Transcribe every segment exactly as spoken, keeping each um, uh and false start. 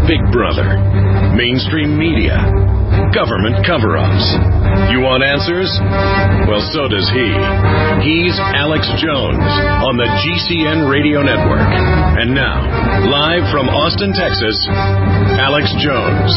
Big Brother, mainstream media, government cover-ups. You want answers? Well, so does he. He's Alex Jones on the G C N Radio Network. And now, live from Austin, Texas, Alex Jones.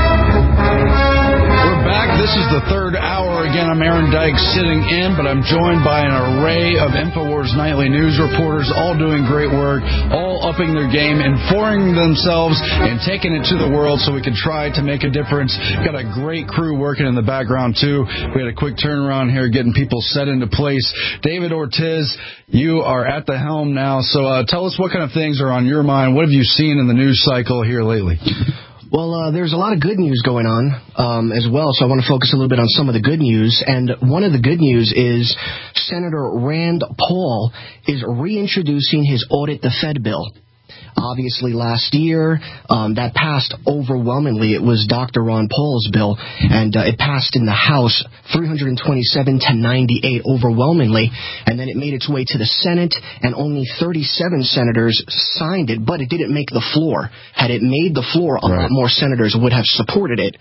We're back. This is the third hour. Again, I'm Aaron Dykes sitting in, but I'm joined by an array of InfoWars Nightly News reporters, all doing great work, all upping their game, informing themselves, and taking it to the world so we can try to make a difference. Got a great crew working in the background, too. We had a quick turnaround here, getting people set into place. David Ortiz, you are at the helm now, so uh, tell us what kind of things are on your mind. What have you seen in the news cycle here lately? Well, uh, there's a lot of good news going on um, as well, so I want to focus a little bit on some of the good news. And one of the good news is Senator Rand Paul is reintroducing his Audit the Fed bill. Obviously, last year, um, that passed overwhelmingly. It was Doctor Ron Paul's bill, and uh, it passed in the House three hundred twenty-seven to ninety-eight overwhelmingly, and then it made its way to the Senate, and only thirty-seven senators signed it, but it didn't make the floor. Had it made the floor, a Right. lot more senators would have supported it.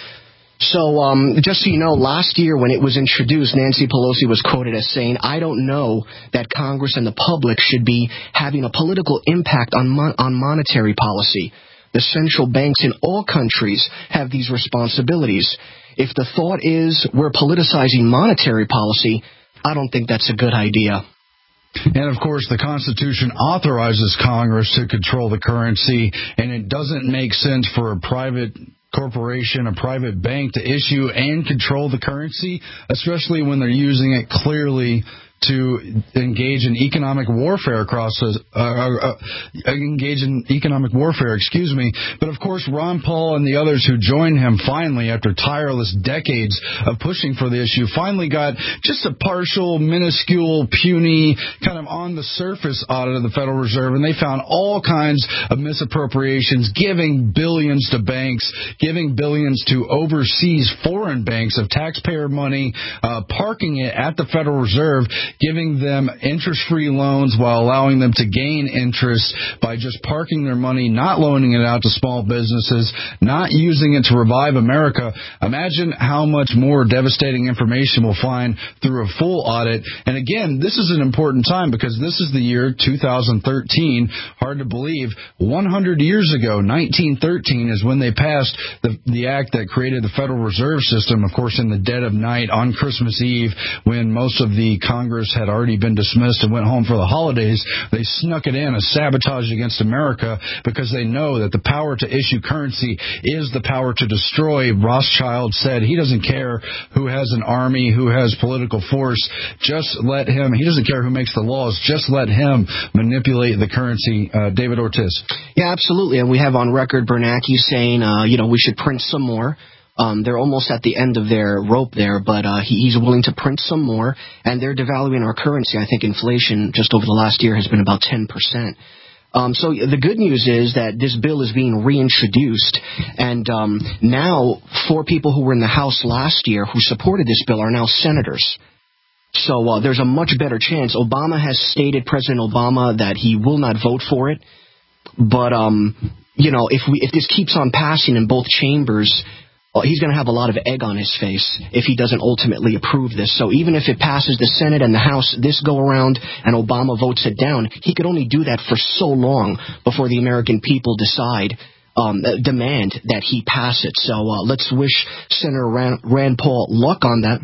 So, um, just so you know, last year when it was introduced, Nancy Pelosi was quoted as saying, "I don't know that Congress and the public should be having a political impact on mon- on monetary policy. The central banks in all countries have these responsibilities. If the thought is we're politicizing monetary policy, I don't think that's a good idea." And, of course, the Constitution authorizes Congress to control the currency, and it doesn't make sense for a private corporation, a private bank, to issue and control the currency, especially when they're using it clearly to engage in economic warfare across the, uh, uh, engage in economic warfare, excuse me. But of course, Ron Paul and the others who joined him finally, after tireless decades of pushing for the issue, finally got just a partial, minuscule, puny, kind of on the surface audit of the Federal Reserve, and they found all kinds of misappropriations, giving billions to banks, giving billions to overseas foreign banks of taxpayer money, uh, parking it at the Federal Reserve, giving them interest-free loans while allowing them to gain interest by just parking their money, not loaning it out to small businesses, not using it to revive America. Imagine how much more devastating information we'll find through a full audit. And again, this is an important time because this is the year two thousand thirteen. Hard to believe. one hundred years ago, nineteen thirteen, is when they passed the, the act that created the Federal Reserve System, of course, in the dead of night on Christmas Eve, when most of the Congress had already been dismissed and went home for the holidays. They snuck it in, a sabotage against America, because they know that the power to issue currency is the power to destroy. Rothschild said he doesn't care who has an army, who has political force. Just let him. He doesn't care who makes the laws. Just let him manipulate the currency. Uh, David Ortiz. Yeah, absolutely. And we have on record Bernanke saying, uh, you know, we should print some more. Um, they're almost at the end of their rope there, but uh, he, he's willing to print some more, and they're devaluing our currency. I think inflation just over the last year has been about ten percent. Um, so the good news is that this bill is being reintroduced, and um, now four people who were in the House last year who supported this bill are now senators. So uh, there's a much better chance. Obama has stated, President Obama, that he will not vote for it, but um, you know, if we if this keeps on passing in both chambers, he's going to have a lot of egg on his face if he doesn't ultimately approve this. So even if it passes the Senate and the House this go around and Obama votes it down, he could only do that for so long before the American people decide, um, demand that he pass it. So uh, let's wish Senator Rand, Rand Paul luck on that.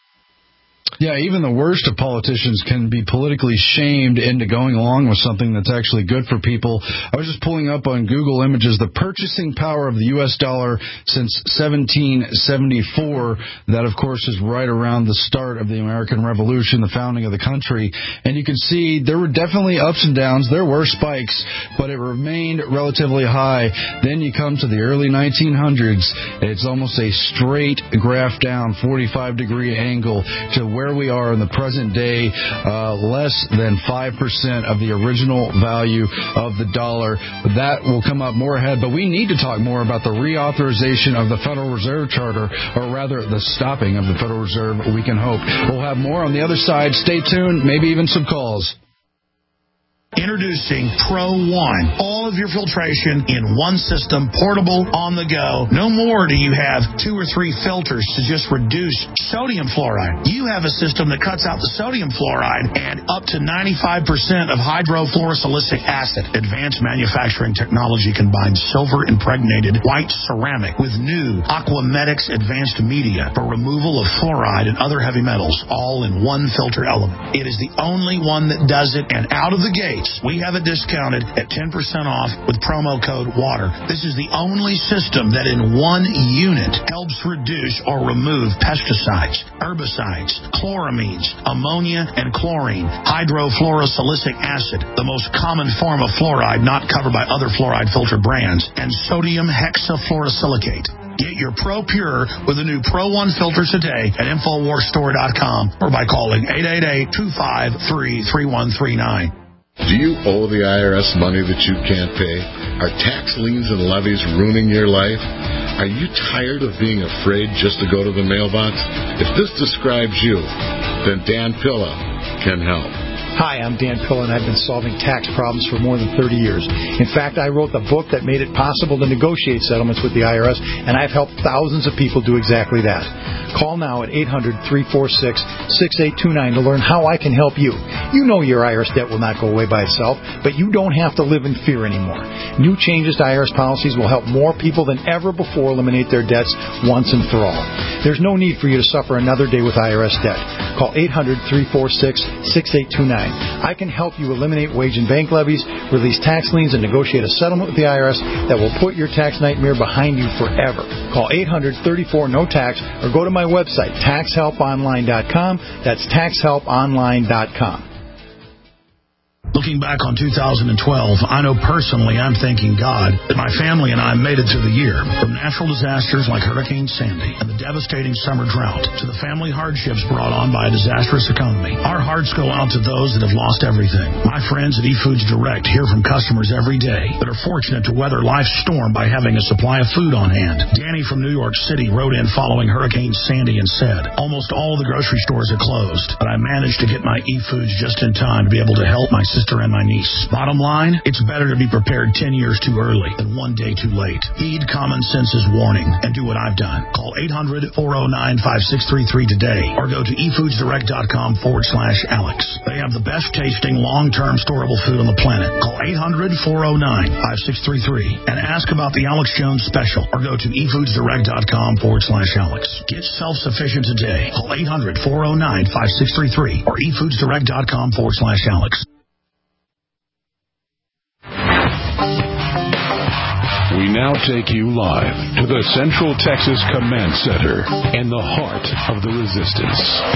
Yeah, even the worst of politicians can be politically shamed into going along with something that's actually good for people. I was just pulling up on Google Images the purchasing power of the U S dollar since seventeen seventy-four. That, of course, is right around the start of the American Revolution, the founding of the country. And you can see there were definitely ups and downs. There were spikes, but it remained relatively high. Then you come to the early nineteen hundreds. It's almost a straight graph down, forty-five degree angle to where we are in the present day, uh, less than five percent of the original value of the dollar. That will come up more ahead, but we need to talk more about the reauthorization of the Federal Reserve Charter, or rather the stopping of the Federal Reserve, we can hope. We'll have more on the other side. Stay tuned, maybe even some calls. Introducing Pro One. All of your filtration in one system, portable, on the go. No more do you have two or three filters to just reduce sodium fluoride. You have a system that cuts out the sodium fluoride and up to ninety-five percent of hydrofluorosilicic acid. Advanced manufacturing technology combines silver-impregnated white ceramic with new Aquamedics advanced media for removal of fluoride and other heavy metals, all in one filter element. It is the only one that does it, and out of the gate, we have it discounted at ten percent off with promo code WATER. This is the only system that in one unit helps reduce or remove pesticides, herbicides, chloramines, ammonia, and chlorine, hydrofluorosilicic acid, the most common form of fluoride not covered by other fluoride filter brands, and sodium hexafluorosilicate. Get your Pro Pure with the new Pro One filter today at Infowars Store dot com or by calling eight eight eight, two five three, three one three nine. Do you owe the I R S money that you can't pay? Are tax liens and levies ruining your life? Are you tired of being afraid just to go to the mailbox? If this describes you, then Dan Pilla can help. Hi, I'm Dan Pilla, and I've been solving tax problems for more than thirty years. In fact, I wrote the book that made it possible to negotiate settlements with the I R S, and I've helped thousands of people do exactly that. Call now at eight hundred, three four six, six eight two nine to learn how I can help you. You know your I R S debt will not go away by itself, but you don't have to live in fear anymore. New changes to I R S policies will help more people than ever before eliminate their debts once and for all. There's no need for you to suffer another day with I R S debt. Call eight hundred, three four six, six eight two nine. I can help you eliminate wage and bank levies, release tax liens, and negotiate a settlement with the I R S that will put your tax nightmare behind you forever. Call eight hundred, thirty-four, no tax or go to my website, tax help online dot com. That's tax help online dot com. Looking back on two thousand twelve, I know personally I'm thanking God that my family and I made it through the year. From natural disasters like Hurricane Sandy and the devastating summer drought to the family hardships brought on by a disastrous economy, our hearts go out to those that have lost everything. My friends at eFoods Direct hear from customers every day that are fortunate to weather life's storm by having a supply of food on hand. Danny from New York City wrote in following Hurricane Sandy and said, almost all the grocery stores are closed, but I managed to get my eFoods just in time to be able to help my sister and my niece. Bottom line, it's better to be prepared ten years too early than one day too late. Heed common sense's warning and do what I've done. Call eight hundred, four oh nine, five six three three today or go to efoodsdirect.com forward slash Alex. They have the best tasting long-term storable food on the planet. Call eight hundred, four oh nine, five six three three and ask about the Alex Jones special or go to efoodsdirect.com forward slash Alex. Get self-sufficient today. Call eight hundred, four oh nine, five six three three or efoodsdirect.com forward slash Alex. We now take you live to the Central Texas Command Center in the heart of the resistance.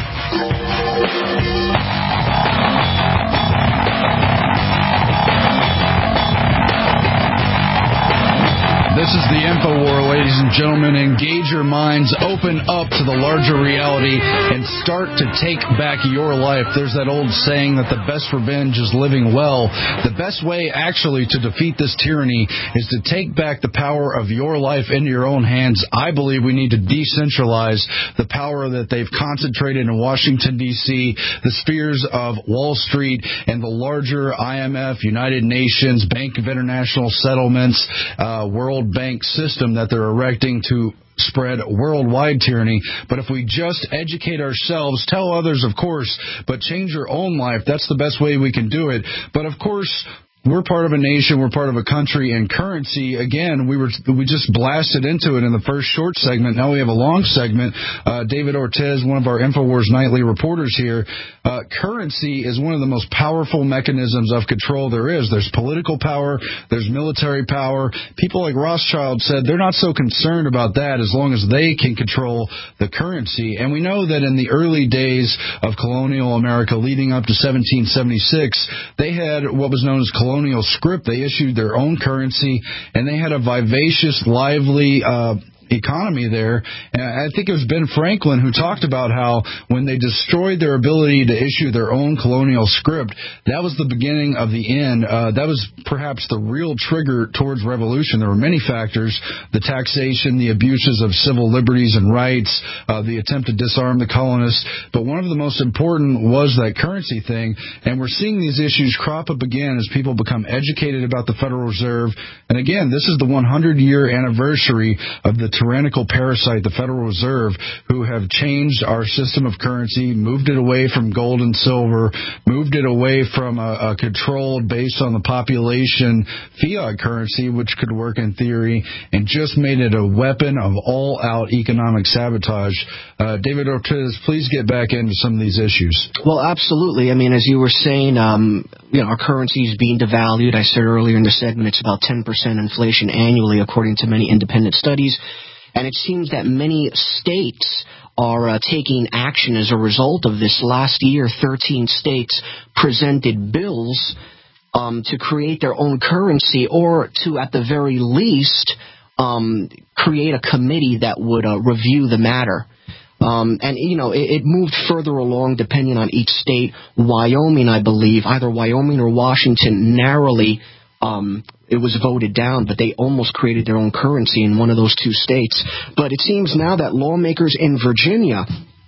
This is the InfoWar, ladies and gentlemen. Engage your minds, open up to the larger reality, and start to take back your life. There's that old saying that the best revenge is living well. The best way, actually, to defeat this tyranny is to take back the power of your life into your own hands. I believe we need to decentralize the power that they've concentrated in Washington, D C, the spheres of Wall Street, and the larger I M F, United Nations, Bank of International Settlements, uh, World Bank system that they're erecting to spread worldwide tyranny. But if we just educate ourselves, tell others, of course, but change your own life, that's the best way we can do it. But of course, we're part of a nation, we're part of a country, and currency, again, we were we just blasted into it in the first short segment. Now we have a long segment. Uh, David Ortiz, one of our InfoWars Nightly reporters here, uh, currency is one of the most powerful mechanisms of control there is. There's political power, there's military power. People like Rothschild said they're not so concerned about that as long as they can control the currency. And we know that in the early days of colonial America leading up to seventeen seventy-six, they had what was known as colonial Colonial script. They issued their own currency, and they had a vivacious, lively uh, economy there. And I think it was Ben Franklin who talked about how when they destroyed their ability to issue their own colonial script, that was the beginning of the end. Uh, that was perhaps the real trigger towards revolution. There were many factors: the taxation, the abuses of civil liberties and rights, uh, the attempt to disarm the colonists. But one of the most important was that currency thing. And we're seeing these issues crop up again as people become educated about the Federal Reserve. And again, this is the one hundred year anniversary of the tyrannical parasite, the Federal Reserve, who have changed our system of currency, moved it away from gold and silver, moved it away from a, a controlled, based on the population, fiat currency, which could work in theory, and just made it a weapon of all-out economic sabotage. Uh, David Ortiz, please get back into some of these issues. Well, absolutely. I mean, as you were saying, um, you know, our currency is being devalued. I said earlier in the segment it's about ten percent inflation annually, according to many independent studies. And it seems that many states are uh, taking action as a result of this. Last year, thirteen states presented bills um, to create their own currency, or to, at the very least, um, create a committee that would uh, review the matter. Um, and, you know, it, it moved further along depending on each state. Wyoming, I believe, either Wyoming or Washington, narrowly um, it was voted down, but they almost created their own currency in one of those two states. But it seems now that lawmakers in Virginia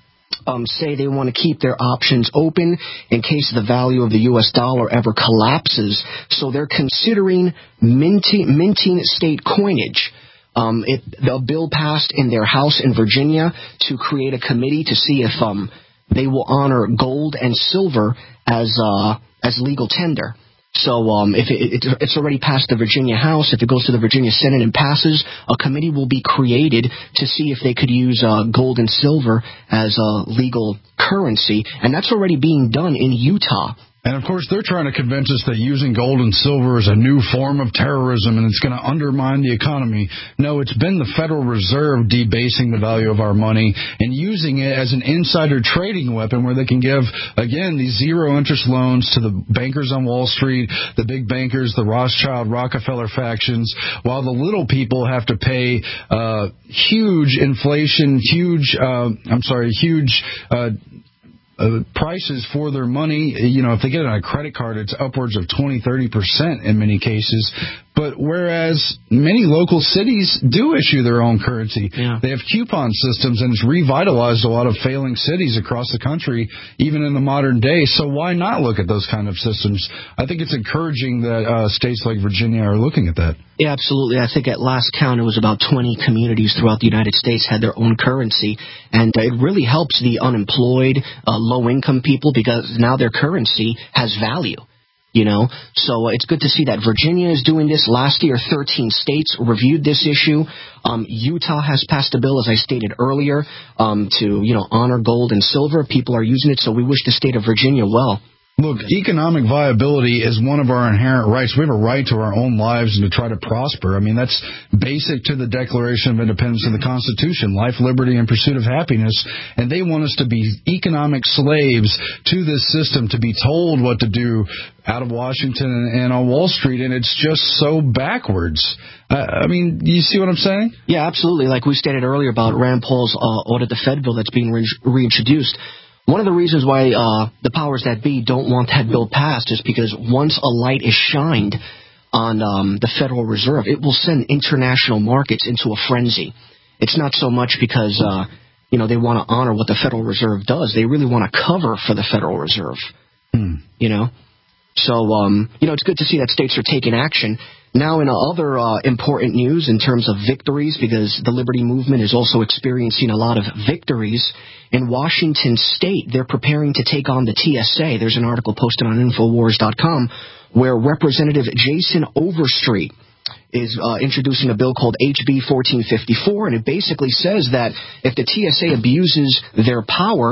um, say they want to keep their options open in case the value of the U S dollar ever collapses. So they're considering minting, minting state coinage. Um, it, the bill passed in their House in Virginia to create a committee to see if um, they will honor gold and silver as uh, as legal tender. So um, if it, it, it's already passed the Virginia House, if it goes to the Virginia Senate and passes, a committee will be created to see if they could use uh, gold and silver as a legal currency. And that's already being done in Utah. And, of course, they're trying to convince us that using gold and silver is a new form of terrorism and it's going to undermine the economy. No, it's been the Federal Reserve debasing the value of our money and using it as an insider trading weapon where they can give, again, these zero-interest loans to the bankers on Wall Street, the big bankers, the Rothschild, Rockefeller factions, while the little people have to pay uh, huge inflation, huge, uh, I'm sorry, huge uh Uh, prices for their money. You know, if they get it on a credit card, it's upwards of twenty, thirty percent in many cases. But whereas many local cities do issue their own currency, yeah. They have coupon systems, and it's revitalized a lot of failing cities across the country, even in the modern day. So why not look at those kind of systems? I think it's encouraging that uh, states like Virginia are looking at that. Yeah, absolutely. I think at last count, it was about twenty communities throughout the United States had their own currency, and it really helps the unemployed, uh, low-income people, because now their currency has value. You know, so it's good to see that Virginia is doing this. Last year, thirteen states reviewed this issue. Um, Utah has passed a bill, as I stated earlier, um, to, you know, honor gold and silver. People are using it, so we wish the state of Virginia well. Look, economic viability is one of our inherent rights. We have a right to our own lives and to try to prosper. I mean, that's basic to the Declaration of Independence and the Constitution, life, liberty, and pursuit of happiness. And they want us to be economic slaves to this system, to be told what to do out of Washington and on Wall Street, and it's just so backwards. Uh, I mean, you see what I'm saying? Yeah, absolutely. Like we stated earlier about Rand Paul's uh, Audit the Fed bill that's being re- reintroduced. One of the reasons why uh, the powers that be don't want that bill passed is because once a light is shined on um, the Federal Reserve, it will send international markets into a frenzy. It's not so much because, uh, you know, they want to honor what the Federal Reserve does. They really want to cover for the Federal Reserve, hmm. you know. So, um, you know, it's good to see that states are taking action. Now, in other uh, important news in terms of victories, because the Liberty Movement is also experiencing a lot of victories, in Washington State, they're preparing to take on the T S A. There's an article posted on Infowars dot com where Representative Jason Overstreet is uh, introducing a bill called H B fourteen fifty-four, and it basically says that if the T S A abuses their power,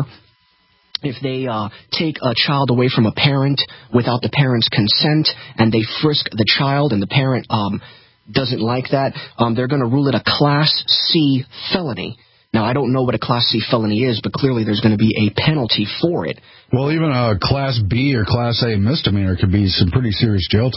if they uh, take a child away from a parent without the parent's consent and they frisk the child and the parent um, doesn't like that, um, they're going to rule it a Class C felony. Now, I don't know what a Class C felony is, but clearly there's going to be a penalty for it. Well, even a Class B or Class A misdemeanor could be some pretty serious jail time.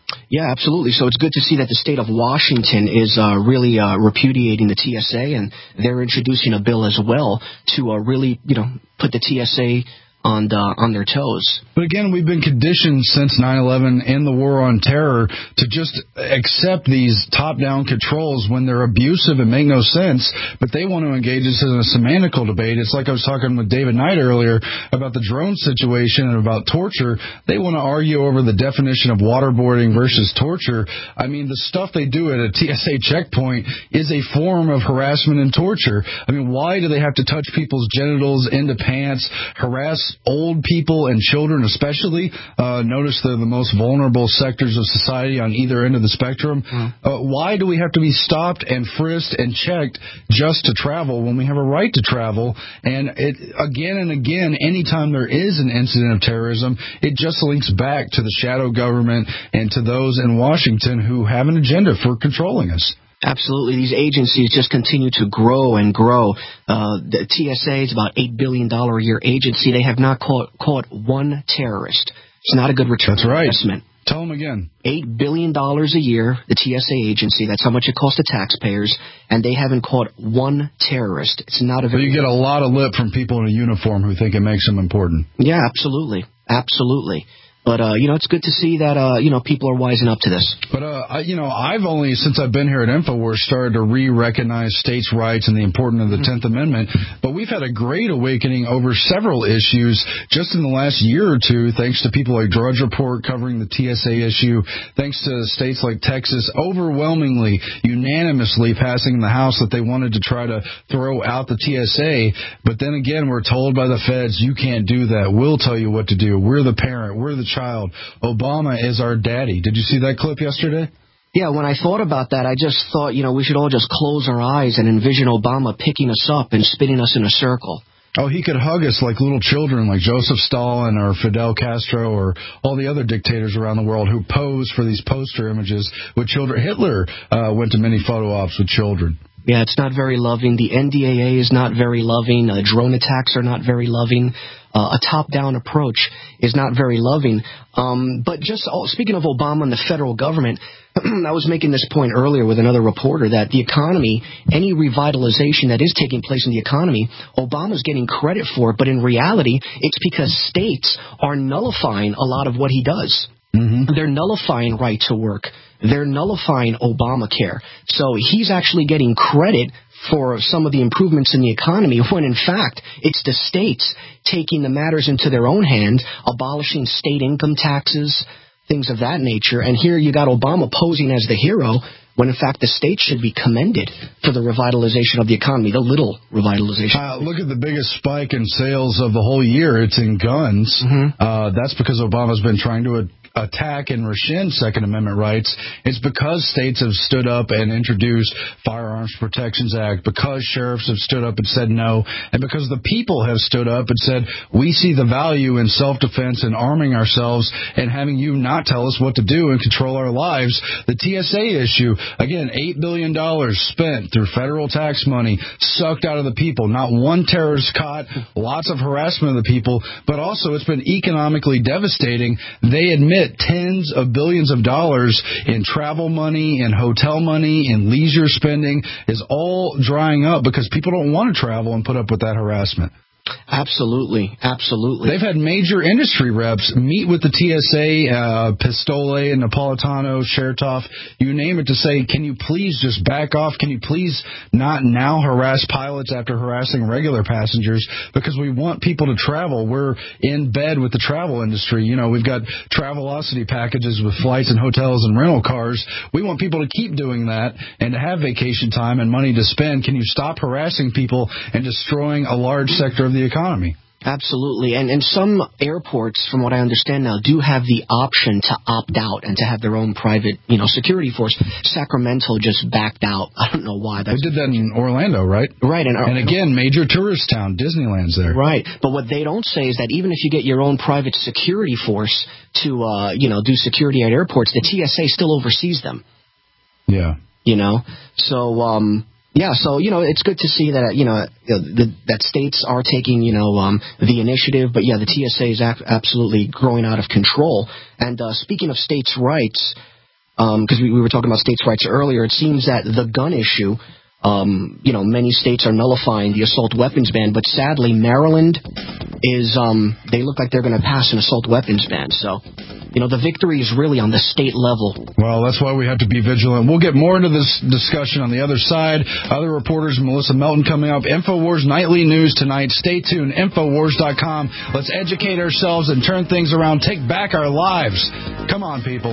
Yeah, absolutely. So it's good to see that the state of Washington is uh, really uh, repudiating the T S A, and they're introducing a bill as well to uh, really, you know, put the T S A on the, on their toes. But again, we've been conditioned since nine eleven and the war on terror to just accept these top-down controls when they're abusive and make no sense, but they want to engage us in a semantical debate. It's like I was talking with David Knight earlier about the drone situation and about torture. They want to argue over the definition of waterboarding versus torture. I mean, the stuff they do at a T S A checkpoint is a form of harassment and torture. I mean, why do they have to touch people's genitals into pants, harass old people and children especially? Uh, notice they're the most vulnerable sectors of society on either end of the spectrum. Mm. Uh, why do we have to be stopped and frisked and checked just to travel when we have a right to travel? And it, again and again, anytime there is an incident of terrorism, it just links back to the shadow government and to those in Washington who have an agenda for controlling us. Absolutely. These agencies just continue to grow and grow. Uh, the T S A is about eight billion dollars a year agency. They have not caught, caught one terrorist. It's not a good return That's right. investment. Tell them again. eight billion dollars a year, the T S A agency. That's how much it costs the taxpayers. And they haven't caught one terrorist. It's not a very... But you get a lot of lip from people in a uniform who think it makes them important. Yeah, absolutely. Absolutely. But, uh, you know, it's good to see that, uh, you know, people are wising up to this. But, uh, I, you know, I've only, since I've been here at InfoWars, started to re-recognize states' rights and the importance of the mm-hmm. tenth Amendment. But we've had a great awakening over several issues just in the last year or two, thanks to people like Drudge Report covering the T S A issue, thanks to states like Texas overwhelmingly, unanimously passing in the House that they wanted to try to throw out the T S A. But then again, we're told by the feds, you can't do that. We'll tell you what to do. We're the parent. We're the child. Child. Obama is our daddy. Did you see that clip yesterday? Yeah, when I thought about that, I just thought, you know, we should all just close our eyes and envision Obama picking us up and spinning us in a circle. Oh, he could hug us like little children, like Joseph Stalin or Fidel Castro or all the other dictators around the world who pose for these poster images with children. Hitler uh, went to many photo ops with children. Yeah, it's not very loving. The N D A A is not very loving. Uh, drone attacks are not very loving. Uh, a top-down approach is not very loving. Um, but just oh, speaking of Obama and the federal government, I was making this point earlier with another reporter that the economy, any revitalization that is taking place in the economy, Obama's getting credit for it. But in reality, it's because states are nullifying a lot of what he does. Mm-hmm. They're nullifying right to work. They're nullifying Obamacare. So he's actually getting credit for some of the improvements in the economy when, in fact, it's the states taking the matters into their own hand, abolishing state income taxes, things of that nature. And here you got Obama posing as the hero when, in fact, the states should be commended for the revitalization of the economy, the little revitalization. Uh, look at the biggest spike in sales of the whole year. It's in guns. Mm-hmm. Uh, that's because Obama's been trying to ad- attack and rescind Second Amendment rights. It's because states have stood up and introduced Firearms Protections Act, because sheriffs have stood up and said no, and because the people have stood up and said, we see the value in self-defense and arming ourselves and having you not tell us what to do and control our lives. The T S A issue, again, eight billion dollars spent through federal tax money, sucked out of the people. Not one terrorist caught, lots of harassment of the people, but also it's been economically devastating. They admit tens of billions of dollars in travel money, in hotel money, in leisure spending is all drying up because people don't want to travel and put up with that harassment. Absolutely, absolutely. They've had major industry reps meet with the T S A, uh, Pistole, Napolitano, Chertoff, you name it, to say, can you please just back off? Can you please not now harass pilots after harassing regular passengers? Because we want people to travel. We're in bed with the travel industry. You know, we've got Travelocity packages with flights and hotels and rental cars. We want people to keep doing that and to have vacation time and money to spend. Can you stop harassing people and destroying a large sector of the economy? Absolutely. And, and some airports, from what I understand now, do have the option to opt out and to have their own private, you know, security force. Sacramento just backed out. I don't know why. That's they did that in Orlando, right? Right. And, and again, major tourist town, Disneyland's there. Right. But what they don't say is that even if you get your own private security force to, uh, you know, do security at airports, the T S A still oversees them. Yeah. You know? So, um... Yeah, so, you know, it's good to see that, you know, the, that states are taking, you know, um, the initiative. But, yeah, the T S A is ac- absolutely growing out of control. And uh, speaking of states' rights, because um, we, we were talking about states' rights earlier, it seems that the gun issue, um, you know, many states are nullifying the assault weapons ban, but sadly, Maryland is, um, they look like they're going to pass an assault weapons ban. So, you know, the victory is really on the state level. Well, that's why we have to be vigilant. We'll get more into this discussion on the other side. Other reporters, Melissa Melton coming up. InfoWars Nightly News tonight. Stay tuned. Infowars dot com. Let's educate ourselves and turn things around. Take back our lives. Come on, people.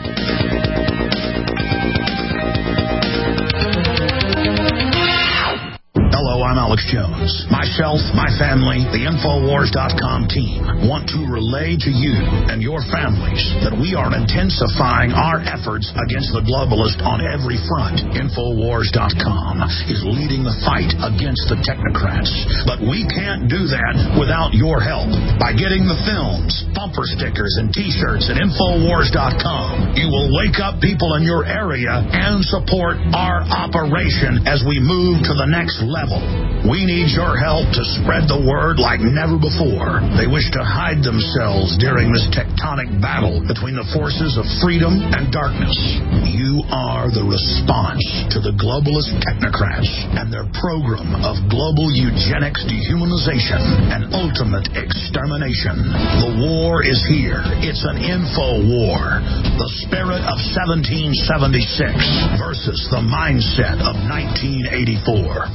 Hello, I'm Alex Jones. Myself, my family, the Infowars dot com team want to relay to you and your families that we are intensifying our efforts against the globalist on every front. Infowars dot com is leading the fight against the technocrats, but we can't do that without your help. By getting the films, bumper stickers, and T-shirts at Infowars dot com, you will wake up people in your area and support our operation as we move to the next level. We need your help to spread the word like never before. They wish to hide themselves during this tectonic battle between the forces of freedom and darkness. You are the response to the globalist technocrats and their program of global eugenics, dehumanization, and ultimate extermination. The war is here. It's an info war. The spirit of seventeen seventy-six versus the mindset of nineteen eighty-four.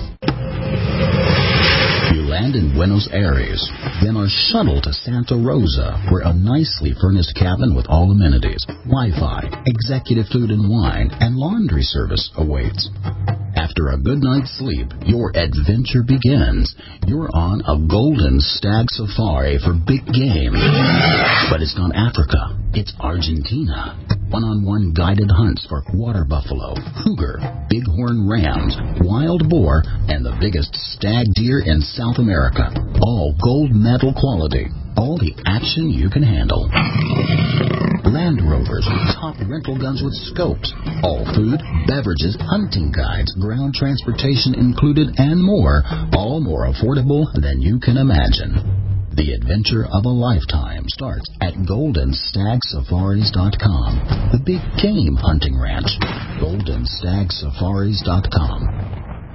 You land in Buenos Aires, then are shuttled to Santa Rosa, where a nicely furnished cabin with all amenities, Wi-Fi, executive food and wine, and laundry service awaits. After a good night's sleep, your adventure begins. You're on a golden stag safari for big game. But it's not Africa. It's Argentina. One-on-one guided hunts for water buffalo, cougar, bighorn rams, wild boar, and the biggest stag deer in South America. All gold medal quality. All the action you can handle. Land Rovers, top rental guns with scopes. All food, beverages, hunting guides, ground transportation included, and more. All more affordable than you can imagine. The adventure of a lifetime starts at golden stag safaris dot com. The big game hunting ranch. golden stag safaris dot com.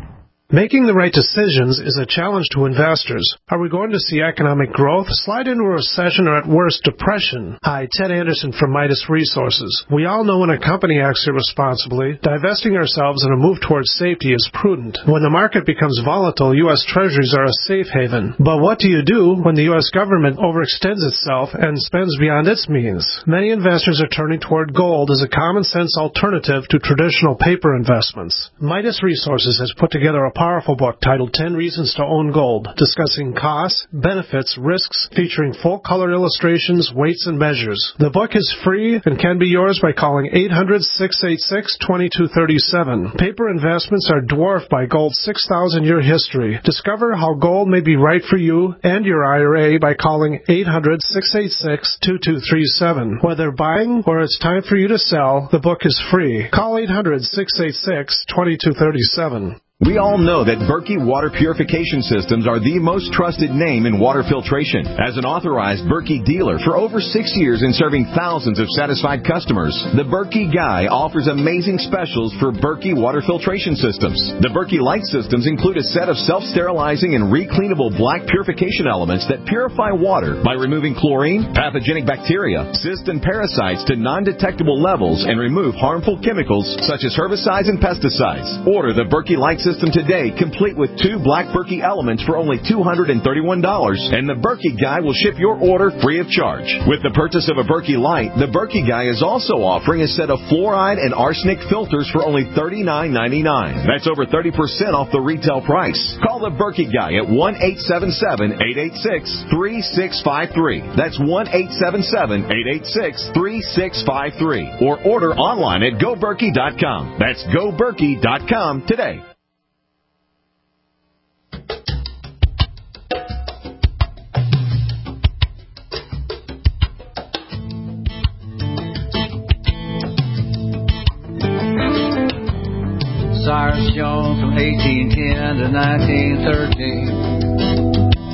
Making the right decisions is a challenge to investors. Are we going to see economic growth, slide into a recession, or at worst, depression? Hi, Ted Anderson from Midas Resources. We all know when a company acts irresponsibly, divesting ourselves in a move towards safety is prudent. When the market becomes volatile, U S Treasuries are a safe haven. But what do you do when the U S government overextends itself and spends beyond its means? Many investors are turning toward gold as a common-sense alternative to traditional paper investments. Midas Resources has put together a powerful book titled ten Reasons to Own Gold, discussing costs, benefits, risks, featuring full-color illustrations, weights, and measures. The book is free and can be yours by calling eight hundred, six eight six, two two three seven. Paper investments are dwarfed by gold's six thousand year history. Discover how gold may be right for you and your I R A by calling eight hundred, six eight six, two two three seven. Whether buying or it's time for you to sell, the book is free. Call eight hundred, six eight six, two two three seven. We all know that Berkey Water Purification Systems are the most trusted name in water filtration. As an authorized Berkey dealer for over six years and serving thousands of satisfied customers, the Berkey Guy offers amazing specials for Berkey Water Filtration Systems. The Berkey Light Systems include a set of self-sterilizing and recleanable black purification elements that purify water by removing chlorine, pathogenic bacteria, cysts, and parasites to non-detectable levels and remove harmful chemicals such as herbicides and pesticides. Order the Berkey Light System today, complete with two black Berkey elements for only two hundred thirty-one dollars, and the Berkey Guy will ship your order free of charge. With the purchase of a Berkey Light, the Berkey Guy is also offering a set of fluoride and arsenic filters for only thirty-nine ninety-nine. That's over thirty percent off the retail price. Call the Berkey Guy at one eight seven seven, eight eight six, three six five three. That's one eight seven seven, eight eight six, three six five three. Or order online at go berkey dot com. That's go berkey dot com today. Cyrus Jones from eighteen ten to nineteen thirteen.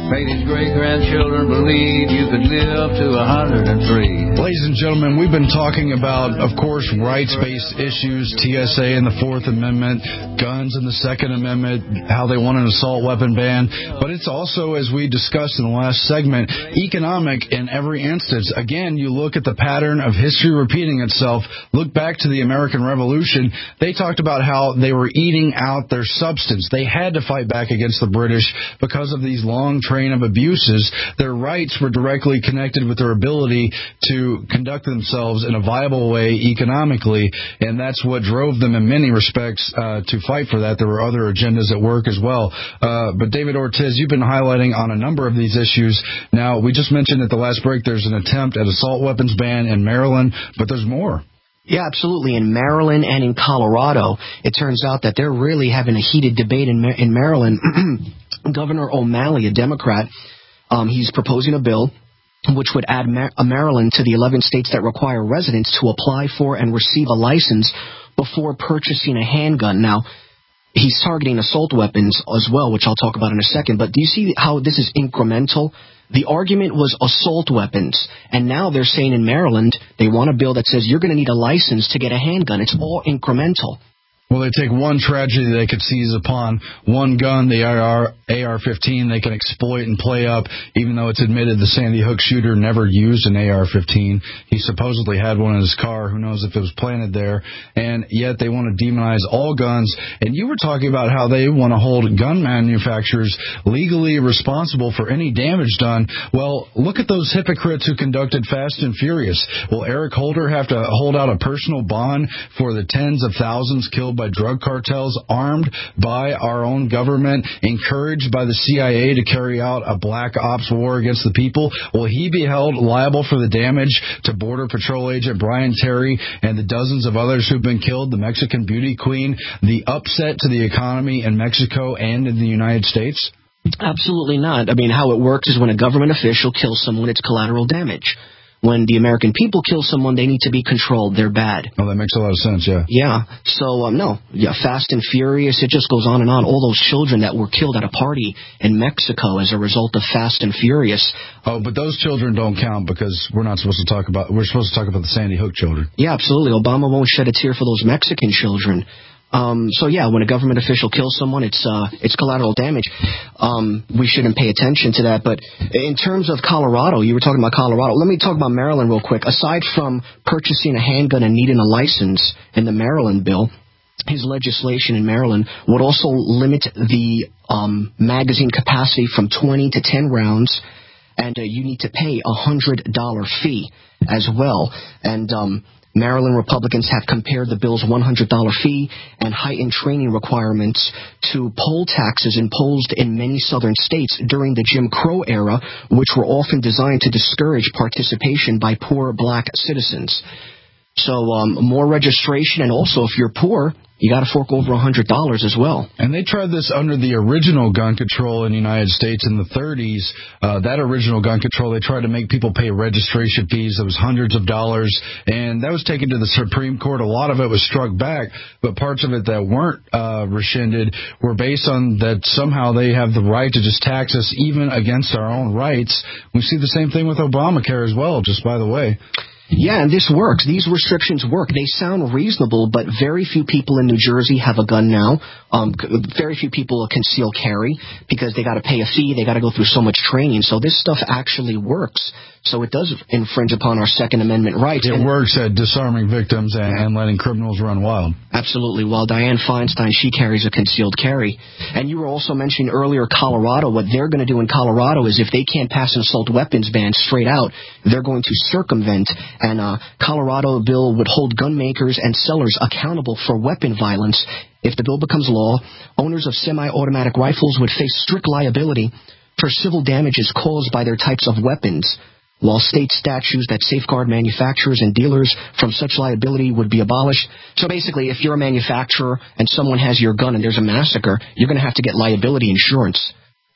made his great-grandchildren believe you could live to a hundred and three. Ladies and gentlemen, we've been talking about, of course, rights-based issues, T S A in the Fourth Amendment, guns in the Second Amendment, how they want an assault weapon ban. But it's also, as we discussed in the last segment, economic in every instance. Again, you look at the pattern of history repeating itself. Look back to the American Revolution. They talked about how they were eating out their substance. They had to fight back against the British because of these long train of abuses. Their rights were directly connected with their ability to conduct themselves in a viable way economically, and that's what drove them in many respects uh, to fight for that. There were other agendas at work as well. Uh, but David Ortiz, you've been highlighting on a number of these issues. Now, we just mentioned at the last break there's an attempt at assault weapons ban in Maryland, but there's more. Yeah, absolutely. In Maryland and in Colorado, it turns out that they're really having a heated debate in, Mar- in Maryland. Governor O'Malley, a Democrat, um, he's proposing a bill which would add Mar- Maryland to the eleven states that require residents to apply for and receive a license before purchasing a handgun. Now, he's targeting assault weapons as well, which I'll talk about in a second. But do you see how this is incremental? The argument was assault weapons, and now they're saying in Maryland they want a bill that says you're going to need a license to get a handgun. It's all incremental. Well, they take one tragedy they could seize upon, one gun, the A R fifteen, they can exploit and play up, even though it's admitted the Sandy Hook shooter never used an A R fifteen. He supposedly had one in his car. Who knows if it was planted there? And yet they want to demonize all guns. And you were talking about how they want to hold gun manufacturers legally responsible for any damage done. Well, look at those hypocrites who conducted Fast and Furious. Will Eric Holder have to hold out a personal bond for the tens of thousands killed by drug cartels, armed by our own government, encouraged by the C I A to carry out a black ops war against the people? Will he be held liable for the damage to Border Patrol agent Brian Terry and the dozens of others who've been killed, the Mexican beauty queen, the upset to the economy in Mexico and in the United States? Absolutely not. I mean, how it works is when a government official kills someone, it's collateral damage. When the American people kill someone, they need to be controlled. They're bad. Oh, that makes a lot of sense, yeah. Yeah. So, um, no. Yeah, Fast and Furious, it just goes on and on. All those children that were killed at a party in Mexico as a result of Fast and Furious. Oh, but those children don't count because we're not supposed to talk about, we're supposed to talk about the Sandy Hook children. Yeah, absolutely. Obama won't shed a tear for those Mexican children. Um, so yeah, when a government official kills someone, it's uh, it's collateral damage. Um, we shouldn't pay attention to that. But in terms of Colorado, you were talking about Colorado. Let me talk about Maryland real quick. Aside from purchasing a handgun and needing a license in the Maryland bill, his legislation in Maryland would also limit the um, magazine capacity from twenty to ten rounds, and uh, you need to pay a hundred dollar fee as well. And um, Maryland Republicans have compared the bill's one hundred dollar fee and heightened training requirements to poll taxes imposed in many southern states during the Jim Crow era, which were often designed to discourage participation by poor black citizens. So um, more registration, and also if you're poor, you got to fork over one hundred dollars as well. And they tried this under the original gun control in the United States in the thirties. Uh, that original gun control, they tried to make people pay registration fees. It was hundreds of dollars, and that was taken to the Supreme Court. A lot of it was struck back, but parts of it that weren't uh, rescinded were based on that somehow they have the right to just tax us even against our own rights. We see the same thing with Obamacare as well, just by the way. Yeah, and this works. These restrictions work. They sound reasonable, but very few people in New Jersey have a gun now. Um, very few people conceal carry because they got to pay a fee. They got to go through so much training. So this stuff actually works. So it does infringe upon our Second Amendment rights. It and works at disarming victims and, and letting criminals run wild. Absolutely. While Dianne Feinstein, she carries a concealed carry. And you were also mentioning earlier Colorado. What they're going to do in Colorado is if they can't pass an assault weapons ban straight out, they're going to circumvent. And uh, Colorado bill would hold gun makers and sellers accountable for weapon violence. If the bill becomes law, owners of semi-automatic rifles would face strict liability for civil damages caused by their types of weapons, while state statutes that safeguard manufacturers and dealers from such liability would be abolished. So basically, if you're a manufacturer and someone has your gun and there's a massacre, you're going to have to get liability insurance.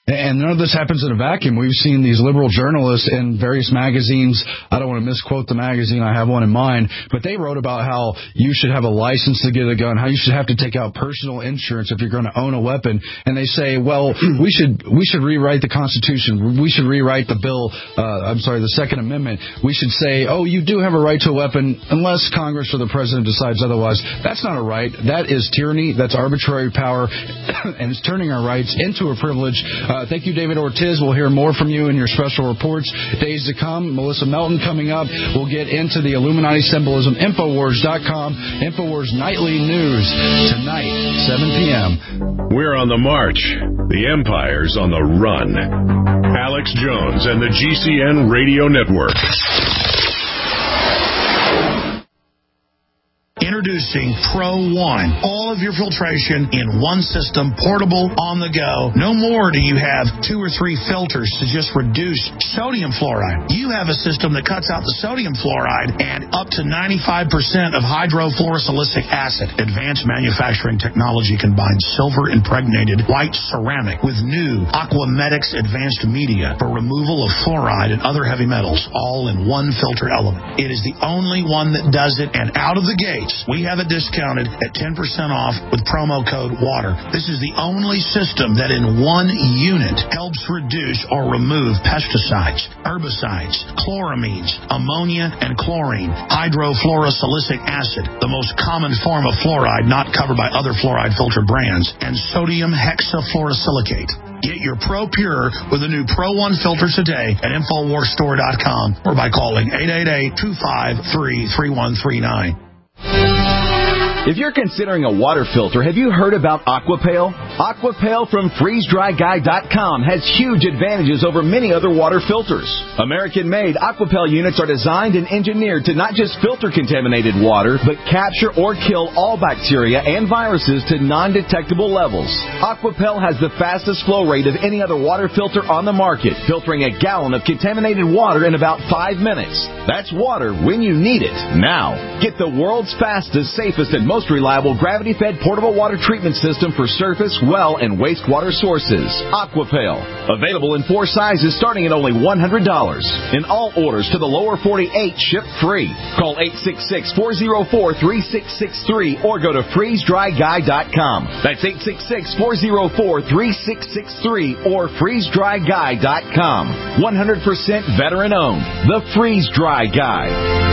And none of this happens in a vacuum. We've seen these liberal journalists in various magazines. I don't want to misquote the magazine. I have one in mind. But they wrote about how you should have a license to get a gun, how you should have to take out personal insurance if you're going to own a weapon. And they say, well, we should we should rewrite the Constitution. We should rewrite the bill. Uh, I'm sorry, the Second Amendment. We should say, oh, you do have a right to a weapon unless Congress or the president decides otherwise. That's not a right. That is tyranny. That's arbitrary power. And it's turning our rights into a privilege. Uh, thank you, David Ortiz. We'll hear more from you in your special reports. Days to come. Melissa Melton coming up. We'll get into the Illuminati symbolism. Infowars dot com. Infowars Nightly News tonight, seven p.m. We're on the march. The Empire's on the run. Alex Jones and the G C N Radio Network. Introducing Pro One. All of your filtration in one system, portable, on the go. No more do you have two or three filters to just reduce sodium fluoride. You have a system that cuts out the sodium fluoride and up to ninety-five percent of hydrofluorosilicic acid. Advanced manufacturing technology combines silver-impregnated white ceramic with new Aquamedics advanced media for removal of fluoride and other heavy metals, all in one filter element. It is the only one that does it, and out of the gates, we have it discounted at ten percent off with promo code WATER. This is the only system that in one unit helps reduce or remove pesticides, herbicides, chloramines, ammonia, and chlorine, hydrofluorosilicic acid, the most common form of fluoride not covered by other fluoride filter brands, and sodium hexafluorosilicate. Get your Pro Pure with the new Pro One filter today at Infowars Store dot com or by calling eight eight eight, two five three, three one three nine. If you're considering a water filter, have you heard about Aquapale? Aquapale from freeze dry guy dot com has huge advantages over many other water filters. American-made Aquapale units are designed and engineered to not just filter contaminated water, but capture or kill all bacteria and viruses to non-detectable levels. Aquapale has the fastest flow rate of any other water filter on the market, filtering a gallon of contaminated water in about five minutes. That's water when you need it, now. Get the world's fastest, safest, and most reliable gravity-fed portable water treatment system for surface, well, and wastewater sources. Aquapale. Available in four sizes starting at only one hundred dollars. In all orders to the lower forty-eight, ship free. Call eight six six, four zero four, three six six three or go to freeze dry guy dot com. That's eight six six, four zero four, three six six three or freeze dry guy dot com. one hundred percent veteran-owned. The Freeze Dry Guy.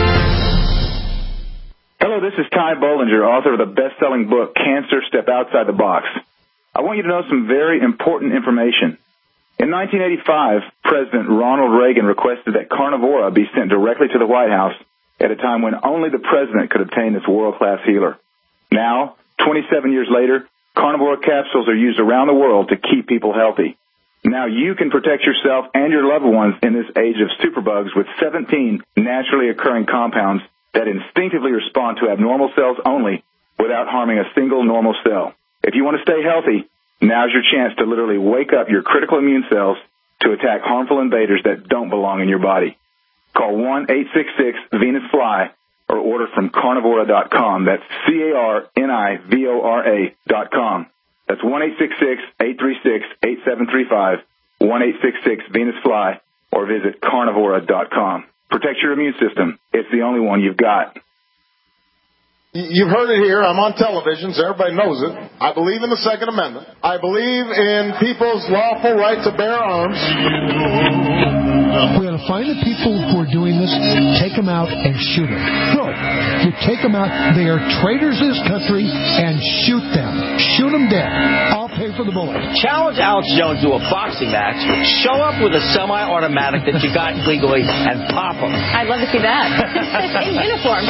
Hello, this is Ty Bollinger, author of the best-selling book, Cancer, Step Outside the Box. I want you to know some very important information. In nineteen eighty-five, President Ronald Reagan requested that Carnivora be sent directly to the White House at a time when only the president could obtain this world-class healer. Now, twenty-seven years later, Carnivora capsules are used around the world to keep people healthy. Now you can protect yourself and your loved ones in this age of superbugs with seventeen naturally occurring compounds that instinctively respond to abnormal cells only without harming a single normal cell. If you want to stay healthy, now's your chance to literally wake up your critical immune cells to attack harmful invaders that don't belong in your body. Call one eight six six, Venus Fly or order from carnivora dot com. That's C A R N I V O R A dot com. That's one eight six six, eight three six, eight seven three five, one eight six six, Venus Fly, or visit carnivora dot com. Protect your immune system. It's the only one you've got. You've heard it here. I'm on television, so everybody knows it. I believe in the Second Amendment. I believe in people's lawful right to bear arms. We're going to find the people who are doing this, take them out, and shoot them. No, you take them out. They are traitors to this country, and shoot them. Shoot them dead. I'll pay for the bullet. Challenge Alex Jones to a boxing match. Show up with a semi-automatic that you got legally and pop them. I'd love to see that. In uniform.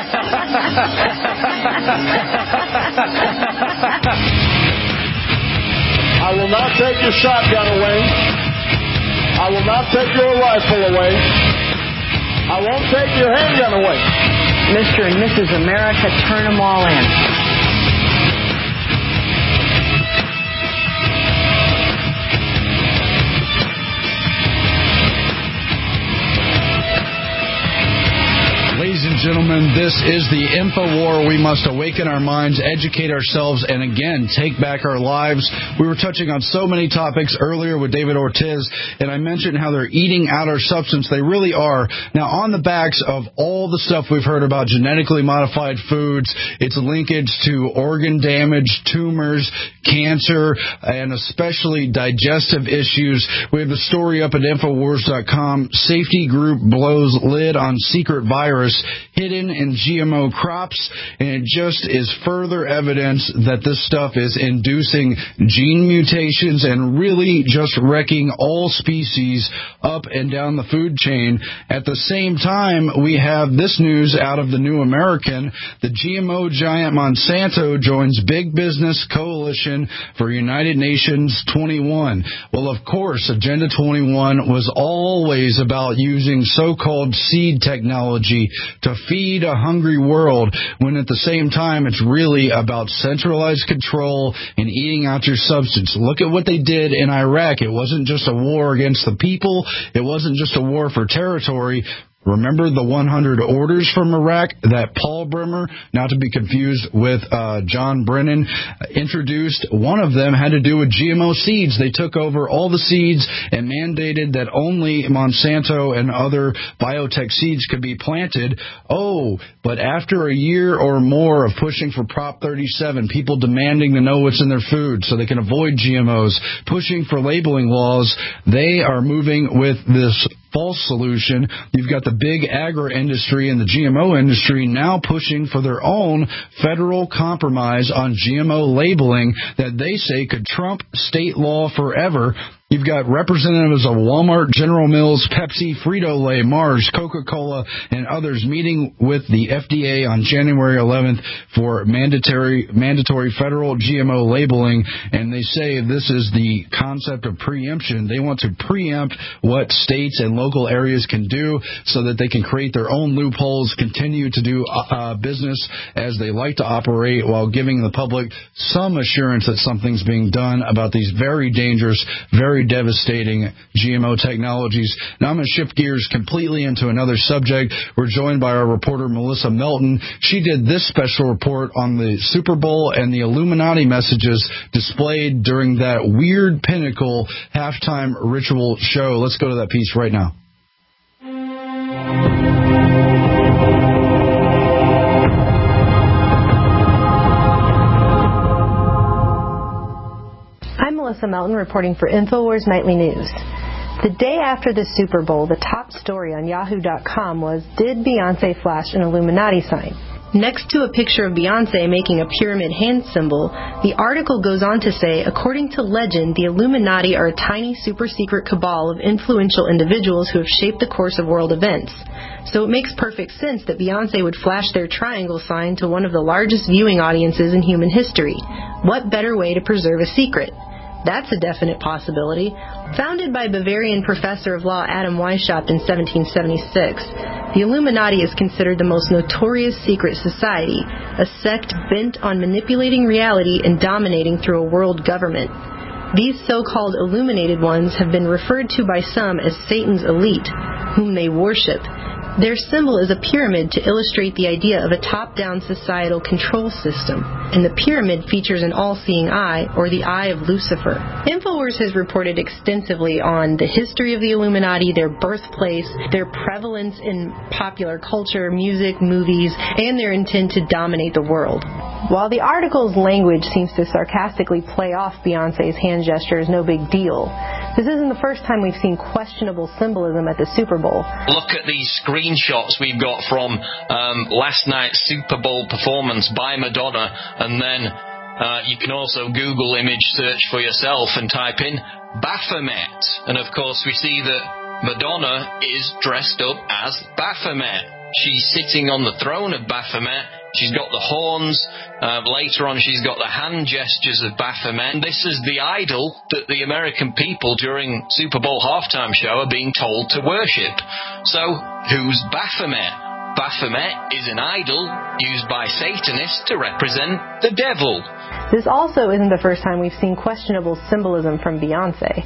I will not take your shotgun away. I will not take your rifle away. I won't take your handgun away. Mister and Missus America, turn them all in. Ladies and gentlemen, this is the InfoWar. We must awaken our minds, educate ourselves, and again, take back our lives. We were touching on so many topics earlier with David Ortiz, and I mentioned how they're eating out our substance. They really are. Now, on the backs of all the stuff we've heard about genetically modified foods, its linkage to organ damage, tumors, cancer, and especially digestive issues. We have the story up at Infowars dot com. Safety group blows lid on secret virus hidden in G M O crops, and it just is further evidence that this stuff is inducing gene mutations and really just wrecking all species up and down the food chain. At the same time, we have this news out of the New American. The G M O giant Monsanto joins Big Business Coalition for United Nations twenty-one. Well, of course, Agenda twenty-one was always about using so-called seed technology to feed a hungry world, when at the same time it's really about centralized control and eating out your substance. Look at what they did in Iraq. It wasn't just a war against the people. It wasn't just a war for territory. Remember the one hundred orders from Iraq that Paul Bremer, not to be confused with uh, John Brennan, introduced? One of them had to do with G M O seeds. They took over all the seeds and mandated that only Monsanto and other biotech seeds could be planted. Oh, but after a year or more of pushing for Prop thirty-seven, people demanding to know what's in their food so they can avoid G M Os, pushing for labeling laws, they are moving with this false solution. You've got the big agri-industry and the G M O industry now pushing for their own federal compromise on G M O labeling that they say could trump state law forever. You've got representatives of Walmart, General Mills, Pepsi, Frito-Lay, Mars, Coca-Cola, and others meeting with the F D A on January eleventh for mandatory mandatory federal G M O labeling, and they say this is the concept of preemption. They want to preempt what states and local areas can do so that they can create their own loopholes, continue to do uh, business as they like to operate while giving the public some assurance that something's being done about these very dangerous, very devastating G M O technologies. Now I'm going to shift gears completely into another subject. We're joined by our reporter Melissa Melton. She did this special report on the Super Bowl and the Illuminati messages displayed during that weird Pinnacle halftime ritual show. Let's go to that piece right now. Melissa Melton reporting for InfoWars Nightly News. The day after the Super Bowl, the top story on Yahoo dot com was, did Beyonce flash an Illuminati sign? Next to a picture of Beyonce making a pyramid hand symbol, the article goes on to say, according to legend, the Illuminati are a tiny super-secret cabal of influential individuals who have shaped the course of world events. So it makes perfect sense that Beyonce would flash their triangle sign to one of the largest viewing audiences in human history. What better way to preserve a secret? That's a definite possibility. Founded by Bavarian professor of law Adam Weishaupt in seventeen seventy-six, the Illuminati is considered the most notorious secret society, a sect bent on manipulating reality and dominating through a world government. These so-called illuminated ones have been referred to by some as Satan's elite, whom they worship. Their symbol is a pyramid to illustrate the idea of a top-down societal control system, and the pyramid features an all-seeing eye, or the eye of Lucifer. InfoWars has reported extensively on the history of the Illuminati, their birthplace, their prevalence in popular culture, music, movies, and their intent to dominate the world. While the article's language seems to sarcastically play off Beyonce's hand gesture as no big deal, this isn't the first time we've seen questionable symbolism at the Super Bowl. Look at these screenshots we've got from um, last night's Super Bowl performance by Madonna, and then uh, you can also Google image search for yourself and type in Baphomet. And of course we see that Madonna is dressed up as Baphomet. She's sitting on the throne of Baphomet. She's got the horns. Uh, later on, she's got the hand gestures of Baphomet. This is the idol that the American people during Super Bowl halftime show are being told to worship. So, who's Baphomet? Baphomet is an idol used by Satanists to represent the devil. This also isn't the first time we've seen questionable symbolism from Beyonce.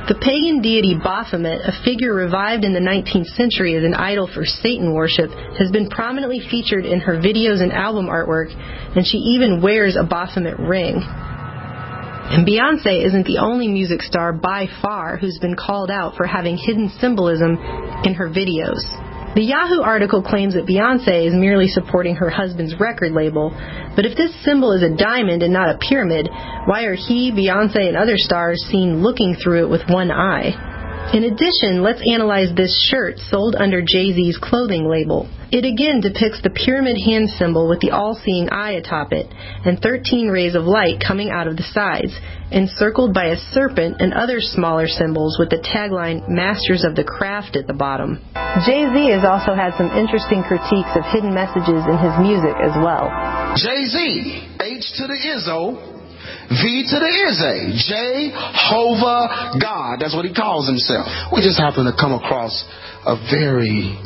The pagan deity Baphomet, a figure revived in the nineteenth century as an idol for Satan worship, has been prominently featured in her videos and album artwork, and she even wears a Baphomet ring. And Beyonce isn't the only music star by far who's been called out for having hidden symbolism in her videos. The Yahoo article claims that Beyonce is merely supporting her husband's record label, but if this symbol is a diamond and not a pyramid, why are he, Beyonce, and other stars seen looking through it with one eye? In addition, let's analyze this shirt sold under Jay-Z's clothing label. It again depicts the pyramid hand symbol with the all-seeing eye atop it, and thirteen rays of light coming out of the sides, encircled by a serpent and other smaller symbols with the tagline, Masters of the Craft, at the bottom. Jay-Z has also had some interesting critiques of hidden messages in his music as well. Jay-Z, H to the Izzo, V to the Izzy, Jehovah God. That's what he calls himself. We just happen to come across a very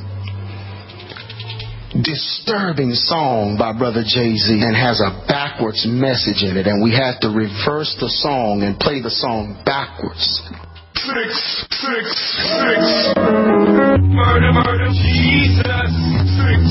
disturbing song by Brother Jay-Z and has a backwards message in it, and we had to reverse the song and play the song backwards. Six, six, six. Murder, murder, Jesus. Six,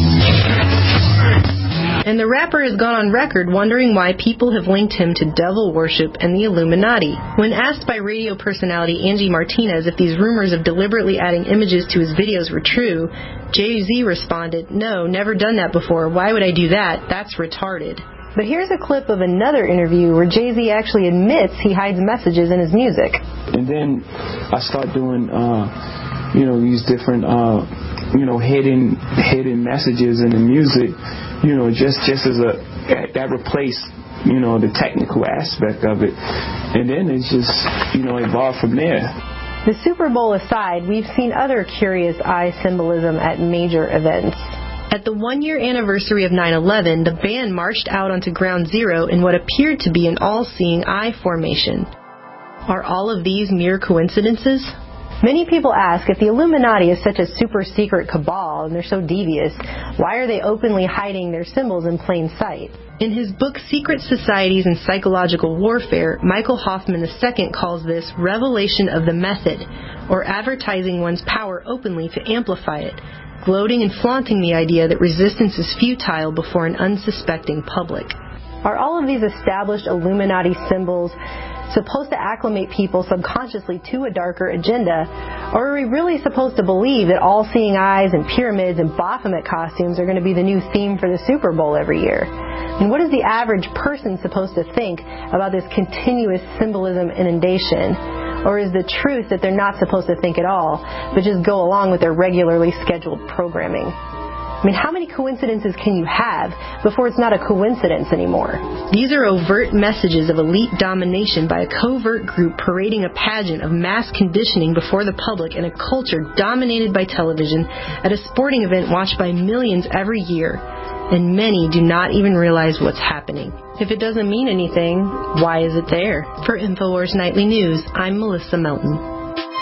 six, six. And the rapper has gone on record wondering why people have linked him to devil worship and the Illuminati. When asked by radio personality Angie Martinez if these rumors of deliberately adding images to his videos were true, Jay-Z responded, "No, never done that before. Why would I do that? That's retarded." But here's a clip of another interview where Jay-Z actually admits he hides messages in his music. And then I start doing, uh, you know, these different, uh, you know, hidden hidden messages in the music. You know, just, just as a, that replaced, you know, the technical aspect of it. And then it's just, you know, evolved from there. The Super Bowl aside, we've seen other curious eye symbolism at major events. At the one-year anniversary of nine eleven, the band marched out onto Ground Zero in what appeared to be an all-seeing eye formation. Are all of these mere coincidences? Many people ask, if the Illuminati is such a super-secret cabal and they're so devious, why are they openly hiding their symbols in plain sight? In his book Secret Societies and Psychological Warfare, Michael Hoffman the Second calls this revelation of the method, or advertising one's power openly to amplify it, gloating and flaunting the idea that resistance is futile before an unsuspecting public. Are all of these established Illuminati symbols supposed to acclimate people subconsciously to a darker agenda, or are we really supposed to believe that all-seeing eyes and pyramids and Baphomet costumes are going to be the new theme for the Super Bowl every year? And what is the average person supposed to think about this continuous symbolism inundation? Or is the truth that they're not supposed to think at all, but just go along with their regularly scheduled programming? I mean, how many coincidences can you have before it's not a coincidence anymore? These are overt messages of elite domination by a covert group parading a pageant of mass conditioning before the public in a culture dominated by television at a sporting event watched by millions every year. And many do not even realize what's happening. If it doesn't mean anything, why is it there? For InfoWars Nightly News, I'm Melissa Melton.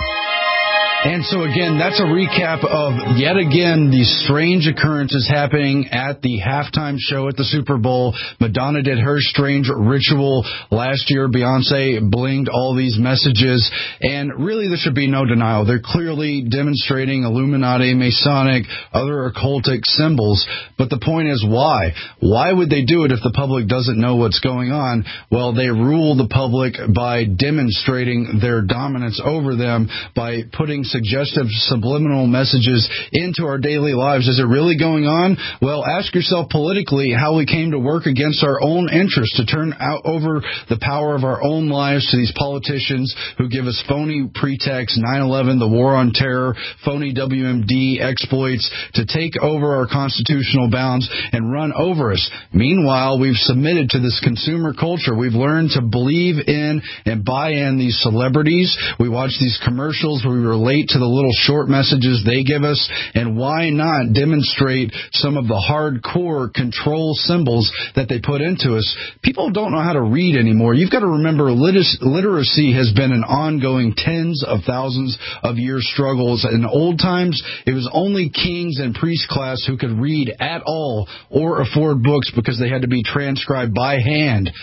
And so again, that's a recap of yet again these strange occurrences happening at the halftime show at the Super Bowl. Madonna did her strange ritual last year. Beyonce blinged all these messages. And really, there should be no denial. They're clearly demonstrating Illuminati, Masonic, other occultic symbols. But the point is, why? Why would they do it if the public doesn't know what's going on? Well, they rule the public by demonstrating their dominance over them, by putting suggestive subliminal messages into our daily lives. Is it really going on? Well, ask yourself politically how we came to work against our own interests, to turn out over the power of our own lives to these politicians who give us phony pretexts, nine eleven, the war on terror, phony W M D exploits, to take over our constitutional bounds and run over us. Meanwhile, we've submitted to this consumer culture. We've learned to believe in and buy in these celebrities. We watch these commercials where we relate to the little short messages they give us, and why not demonstrate some of the hardcore control symbols that they put into us? People don't know how to read anymore. You've got to remember, literacy has been an ongoing tens of thousands of year struggles. In old times, it was only kings and priest class who could read at all or afford books because they had to be transcribed by hand.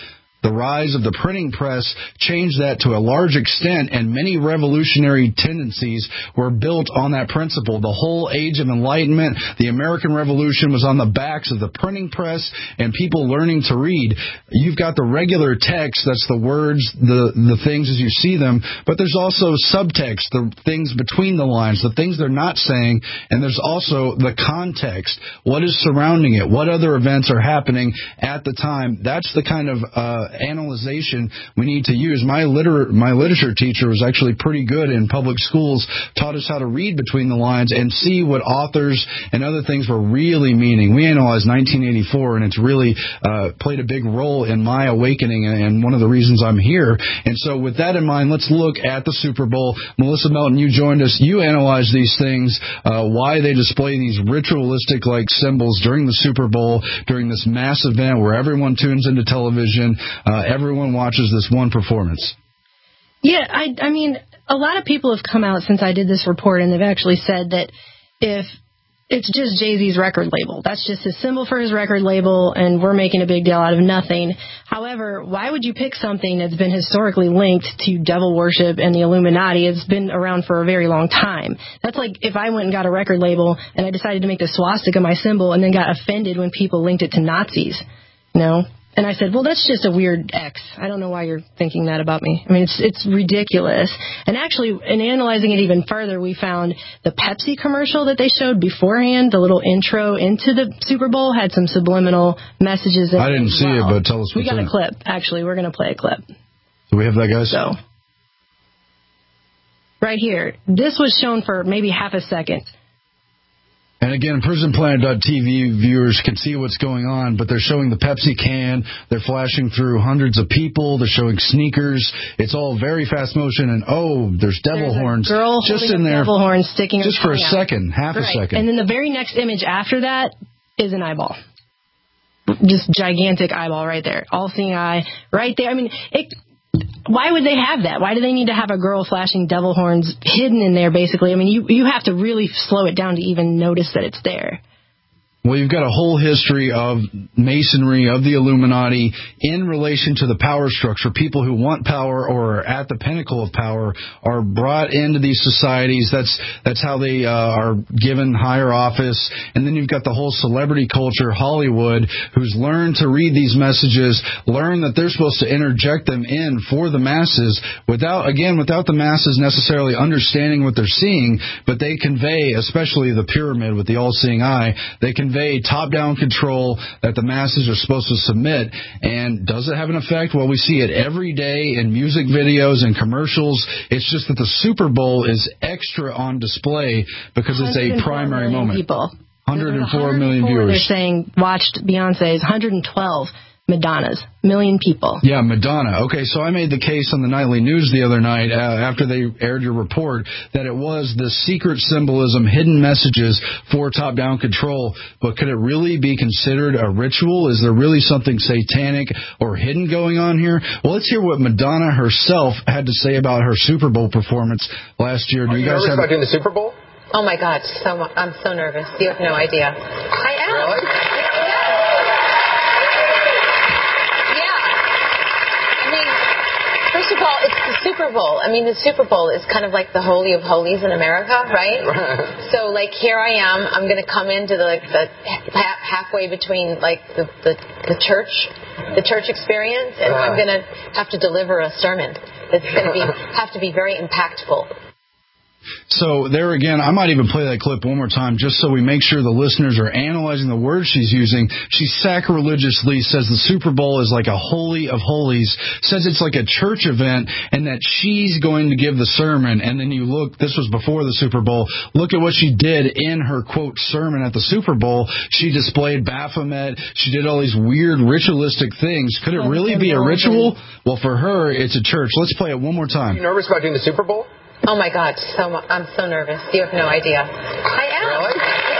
the rise of the printing press changed that to a large extent, and many revolutionary tendencies were built on that principle. The whole Age of Enlightenment, the American Revolution, was on the backs of the printing press and people learning to read. You've got the regular text, that's the words, the, the things as you see them, but there's also subtext, the things between the lines, the things they're not saying, and there's also the context. What is surrounding it? What other events are happening at the time? That's the kind of uh, analyzation we need to use. My, liter- my literature teacher was actually pretty good in public schools, taught us how to read between the lines and see what authors and other things were really meaning. We analyzed nineteen eighty-four, and it's really uh, played a big role in my awakening and one of the reasons I'm here. And so with that in mind, let's look at the Super Bowl. Melissa Melton, you joined us. You analyzed these things, uh, why they display these ritualistic-like symbols during the Super Bowl, during this mass event where everyone tunes into television, uh, everyone watches this one performance. Yeah, I, I mean, a lot of people have come out since I did this report, and they've actually said that if it's just Jay-Z's record label, that's just his symbol for his record label, and we're making a big deal out of nothing. However, why would you pick something that's been historically linked to devil worship and the Illuminati? It's been around for a very long time. That's like if I went and got a record label and I decided to make the swastika my symbol and then got offended when people linked it to Nazis, you know? And I said, well, that's just a weird X. I don't know why you're thinking that about me. I mean, it's it's ridiculous. And actually, in analyzing it even further, we found the Pepsi commercial that they showed beforehand, the little intro into the Super Bowl, had some subliminal messages in it. I didn't see well. it, but tell us what's We got in a it. clip. Actually, we're going to play a clip. Do we have that, guys? So, right here. This was shown for maybe half a second. And again, prison planet dot t v viewers can see what's going on, but they're showing the Pepsi can. They're flashing through hundreds of people. They're showing sneakers. It's all very fast motion. And, oh, there's devil There's horns. a girl just holding in a there. devil horn sticking her Just for a tongue out. second, half Right. a second. And then the very next image after that is an eyeball. Just gigantic eyeball right there. All-seeing eye right there. I mean, it... Why would they have that? Why do they need to have a girl flashing devil horns hidden in there, basically? I mean, you you have to really slow it down to even notice that it's there. Well, you've got a whole history of masonry, of the Illuminati, in relation to the power structure. People who want power or are at the pinnacle of power are brought into these societies. That's that's how they uh, are given higher office. And then you've got the whole celebrity culture, Hollywood, who's learned to read these messages, learn that they're supposed to interject them in for the masses, without, again, without the masses necessarily understanding what they're seeing, but they convey, especially the pyramid with the all-seeing eye, they convey top-down control that the masses are supposed to submit. And does it have an effect? Well, we see it every day in music videos and commercials. It's just that the Super Bowl is extra on display because it's a primary moment. People. one hundred four million viewers. They're saying watched Beyonce's one hundred twelve Madonna's. Million people. Yeah, Madonna. Okay, so I made the case on the Nightly News the other night uh, after they aired your report that it was the secret symbolism, hidden messages for top-down control. But could it really be considered a ritual? Is there really something satanic or hidden going on here? Well, let's hear what Madonna herself had to say about her Super Bowl performance last year. Do Are you, you guys nervous have about doing the Super Bowl? Oh my God, so mu- I'm so nervous. You have no idea. I am. Really? First of all, it's the Super Bowl. I mean, the Super Bowl is kind of like the holy of holies in America, right? Right. So, like, here I am. I'm going to come into the, like the ha- halfway between like the, the the church, the church experience, and Uh. I'm going to have to deliver a sermon. It's going to be have to be very impactful. So there again, I might even play that clip one more time just so we make sure the listeners are analyzing the words she's using. She sacrilegiously says the Super Bowl is like a holy of holies, says it's like a church event, and that she's going to give the sermon. And then you look, this was before the Super Bowl, look at what she did in her, quote, sermon at the Super Bowl. She displayed Baphomet. She did all these weird ritualistic things. Could it really be a ritual? Well, for her, it's a church. Let's play it one more time. Are you nervous about doing the Super Bowl? Oh my God, so mu- I'm so nervous. You have no idea. I am. Really?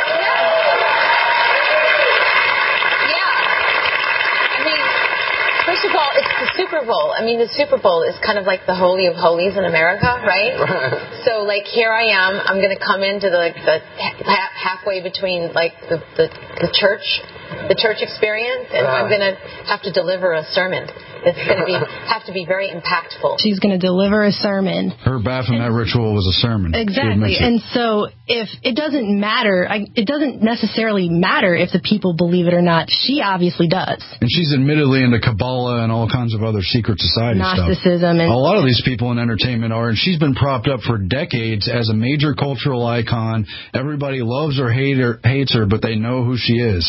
Yeah. I mean, first of all, it's the Super Bowl. I mean, the Super Bowl is kind of like the holy of holies in America, right? Right. So, like, here I am. I'm going to come into the like the ha- halfway between like the, the the church, the church experience, and I'm going to have to deliver a sermon. It's going to be have to be very impactful. She's going to deliver a sermon. Her Baphomet ritual was a sermon. Exactly. And so if it doesn't matter, I, it doesn't necessarily matter if the people believe it or not. She obviously does. And she's admittedly into Kabbalah and all kinds of other secret society Gnosticism. stuff. And a lot of these people in entertainment are, and she's been propped up for decades as a major cultural icon. Everybody loves or hate her, hates her, but they know who she is.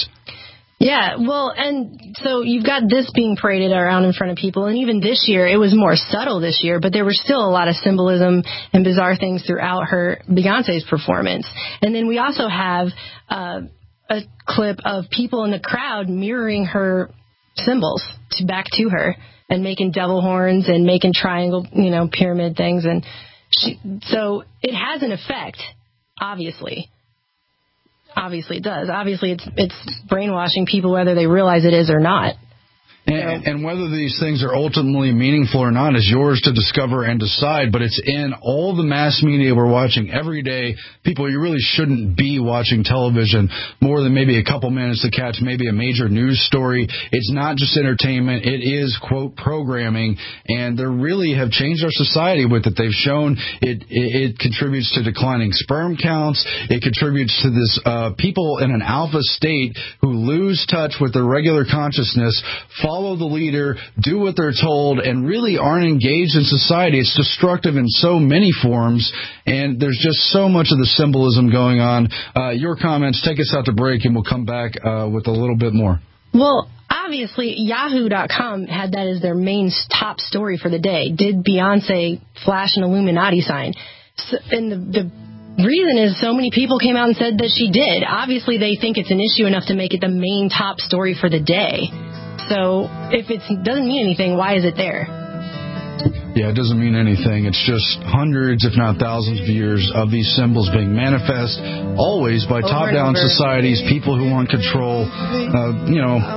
Yeah, well, and so you've got this being paraded around in front of people, and even this year, it was more subtle this year, but there was still a lot of symbolism and bizarre things throughout her, Beyonce's performance. And then we also have uh, a clip of people in the crowd mirroring her symbols to back to her and making devil horns and making triangle, you know, pyramid things. And she, so it has an effect, obviously. Obviously it does. Obviously it's it's brainwashing people whether they realize it is or not. And, and whether these things are ultimately meaningful or not is yours to discover and decide, but it's in all the mass media we're watching every day. People, you really shouldn't be watching television more than maybe a couple minutes to catch maybe a major news story. It's not just entertainment. It is, quote, programming, and they really have changed our society with it. They've shown it, it, it contributes to declining sperm counts. It contributes to this uh, people in an alpha state who lose touch with their regular consciousness, follow the leader, do what they're told, and really aren't engaged in society. It's destructive in so many forms, and there's just so much of the symbolism going on. Uh, your comments, take us out to break, and we'll come back uh, with a little bit more. Well, obviously, Yahoo dot com had that as their main top story for the day. Did Beyonce flash an Illuminati sign? So, and the, the reason is so many people came out and said that she did. Obviously, they think it's an issue enough to make it the main top story for the day. So if it doesn't mean anything, why is it there? Yeah, it doesn't mean anything. It's just hundreds, if not thousands of years of these symbols being manifest, always by top-down societies, people who want control. Uh, you know,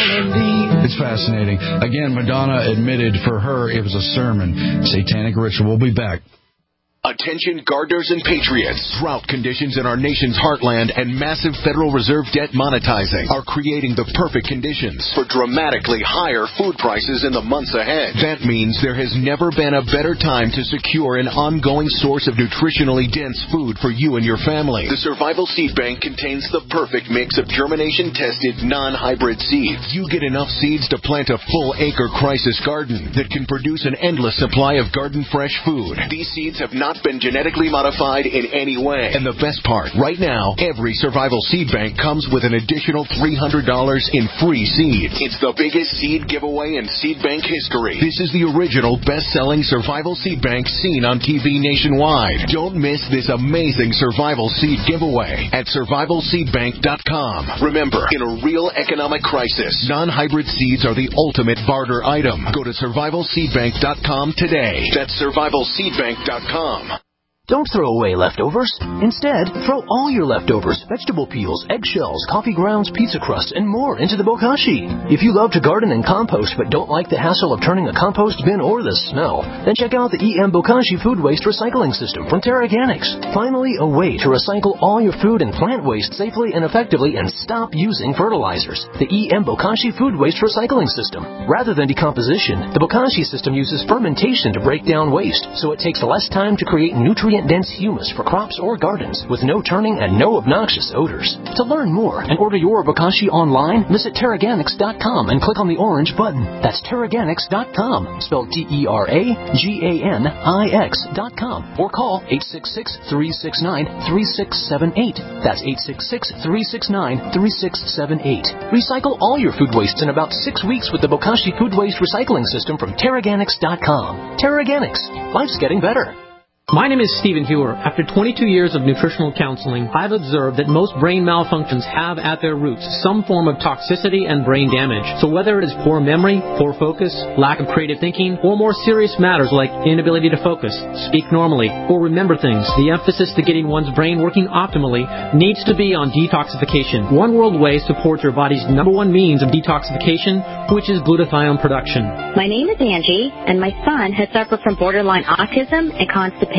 it's fascinating. Again, Madonna admitted for her it was a sermon. Satanic ritual. We'll be back. Attention gardeners and patriots. Drought conditions in our nation's heartland and massive Federal Reserve debt monetizing are creating the perfect conditions for dramatically higher food prices in the months ahead. That means there has never been a better time to secure an ongoing source of nutritionally dense food for you and your family. The Survival Seed Bank contains the perfect mix of germination-tested, non-hybrid seeds. You get enough seeds to plant a full-acre crisis garden that can produce an endless supply of garden-fresh food. These seeds have not been genetically modified in any way. And the best part, right now, every Survival Seed Bank comes with an additional three hundred dollars in free seeds. It's the biggest seed giveaway in seed bank history. This is the original best-selling Survival Seed Bank seen on T V nationwide. Don't miss this amazing Survival Seed giveaway at survival seed bank dot com. Remember, in a real economic crisis, non-hybrid seeds are the ultimate barter item. Go to survival seed bank dot com today. That's survival seed bank dot com. Don't throw away leftovers. Instead, throw all your leftovers, vegetable peels, eggshells, coffee grounds, pizza crusts, and more into the bokashi. If you love to garden and compost but don't like the hassle of turning a compost bin or the smell, then check out the E M Bokashi Food Waste Recycling System from Terraganics. Finally, a way to recycle all your food and plant waste safely and effectively and stop using fertilizers. The E M Bokashi Food Waste Recycling System. Rather than decomposition, the Bokashi system uses fermentation to break down waste, so it takes less time to create nutrient-dense humus for crops or gardens with no turning and no obnoxious odors. To learn more and order your Bokashi online, visit Terraganics dot com and click on the orange button. That's Terraganics dot com, spelled T E R A G A N I X dot com, or call eight six six, three six nine, three six seven eight. That's eight six six, three six nine, three six seven eight. Recycle all your food wastes in about six weeks with the Bokashi Food Waste Recycling System from Terraganics dot com. Terraganics. Life's getting better. My name is Stephen Hewer. After twenty-two years of nutritional counseling, I've observed that most brain malfunctions have at their roots some form of toxicity and brain damage. So whether it is poor memory, poor focus, lack of creative thinking, or more serious matters like inability to focus, speak normally, or remember things, the emphasis to getting one's brain working optimally needs to be on detoxification. One World Whey supports your body's number one means of detoxification, which is glutathione production. My name is Angie, and my son has suffered from borderline autism and constipation.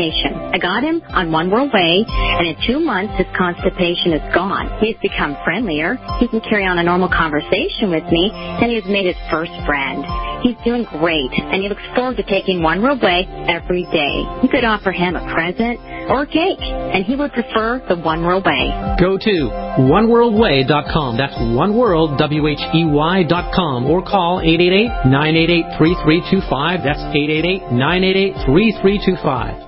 constipation. I got him on One World Way, and in two months, his constipation is gone. He's become friendlier. He can carry on a normal conversation with me, and he has made his first friend. He's doing great, and he looks forward to taking One World Way every day. You could offer him a present or a cake, and he would prefer the One World Way. Go to one world way dot com. That's one world, W H E Y dot com, or call eight eight eight, nine eight eight, three three two five. That's eight eight eight, nine eight eight, three three two five.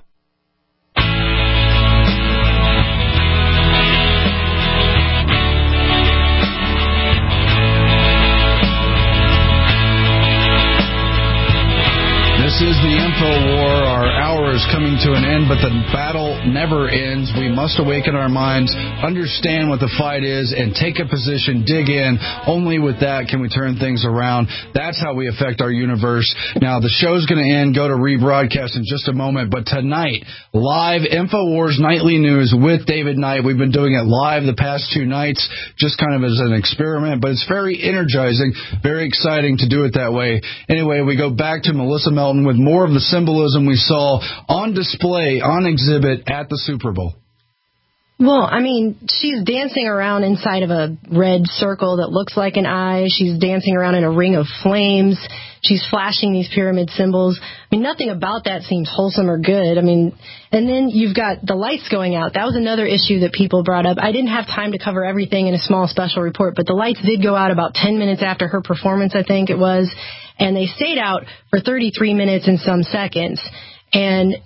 This is the Info War. Our hour is coming to an end, but the battle never ends. We must awaken our minds, understand what the fight is, and take a position, dig in. Only with that can we turn things around. That's how we affect our universe. Now, the show's going to end. Go to rebroadcast in just a moment. But tonight, live Info Wars Nightly News with David Knight. We've been doing it live the past two nights, just kind of as an experiment, but it's very energizing, very exciting to do it that way. Anyway, we go back to Melissa Melton with more of the symbolism we saw on display, on exhibit at the Super Bowl. Well, I mean, she's dancing around inside of a red circle that looks like an eye. She's dancing around in a ring of flames. She's flashing these pyramid symbols. I mean, nothing about that seems wholesome or good. I mean, and then you've got the lights going out. That was another issue that people brought up. I didn't have time to cover everything in a small special report, but the lights did go out about ten minutes after her performance, I think it was. And they stayed out for thirty-three minutes and some seconds. And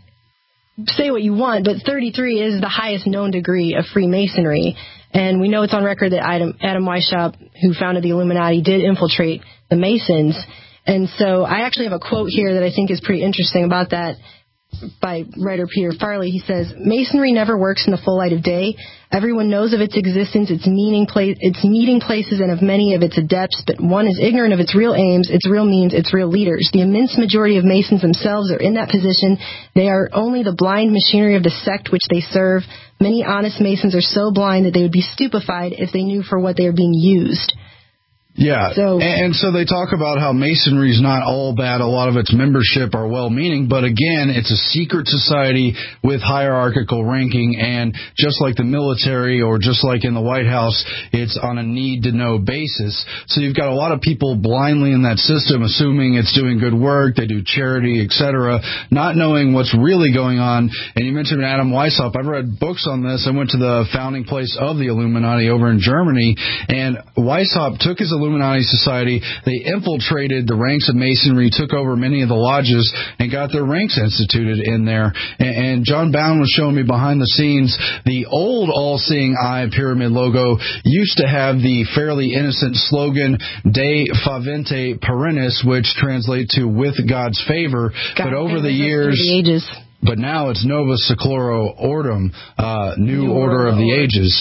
say what you want, but thirty-three is the highest known degree of Freemasonry. And we know it's on record that Adam, Adam Weishaupt, who founded the Illuminati, did infiltrate the Masons. And so I actually have a quote here that I think is pretty interesting about that by writer Peter Farley. He says, "Masonry never works in the full light of day. Everyone knows of its existence, its meaning, pla- its meeting places, and of many of its adepts, but one is ignorant of its real aims, its real means, its real leaders. The immense majority of Masons themselves are in that position. They are only the blind machinery of the sect which they serve. Many honest Masons are so blind that they would be stupefied if they knew for what they are being used." Yeah, so, and, and so they talk about how Masonry is not all bad. A lot of its membership are well-meaning, but again, it's a secret society with hierarchical ranking, and just like the military or just like in the White House, it's on a need-to-know basis. So you've got a lot of people blindly in that system, assuming it's doing good work, they do charity, et cetera, not knowing what's really going on. And you mentioned Adam Weishaupt. I've read books on this. I went to the founding place of the Illuminati over in Germany, and Weishaupt took his Illuminati Society. They infiltrated the ranks of Masonry, took over many of the lodges, and got their ranks instituted in there. And, and John Bound was showing me behind the scenes the old all-seeing eye pyramid logo used to have the fairly innocent slogan De Favente Perennis, which translates to with God's favor. God, but over the years, the ages. But now it's Novus Seclorum Ordo, uh, New, New Order, Order of the Ages.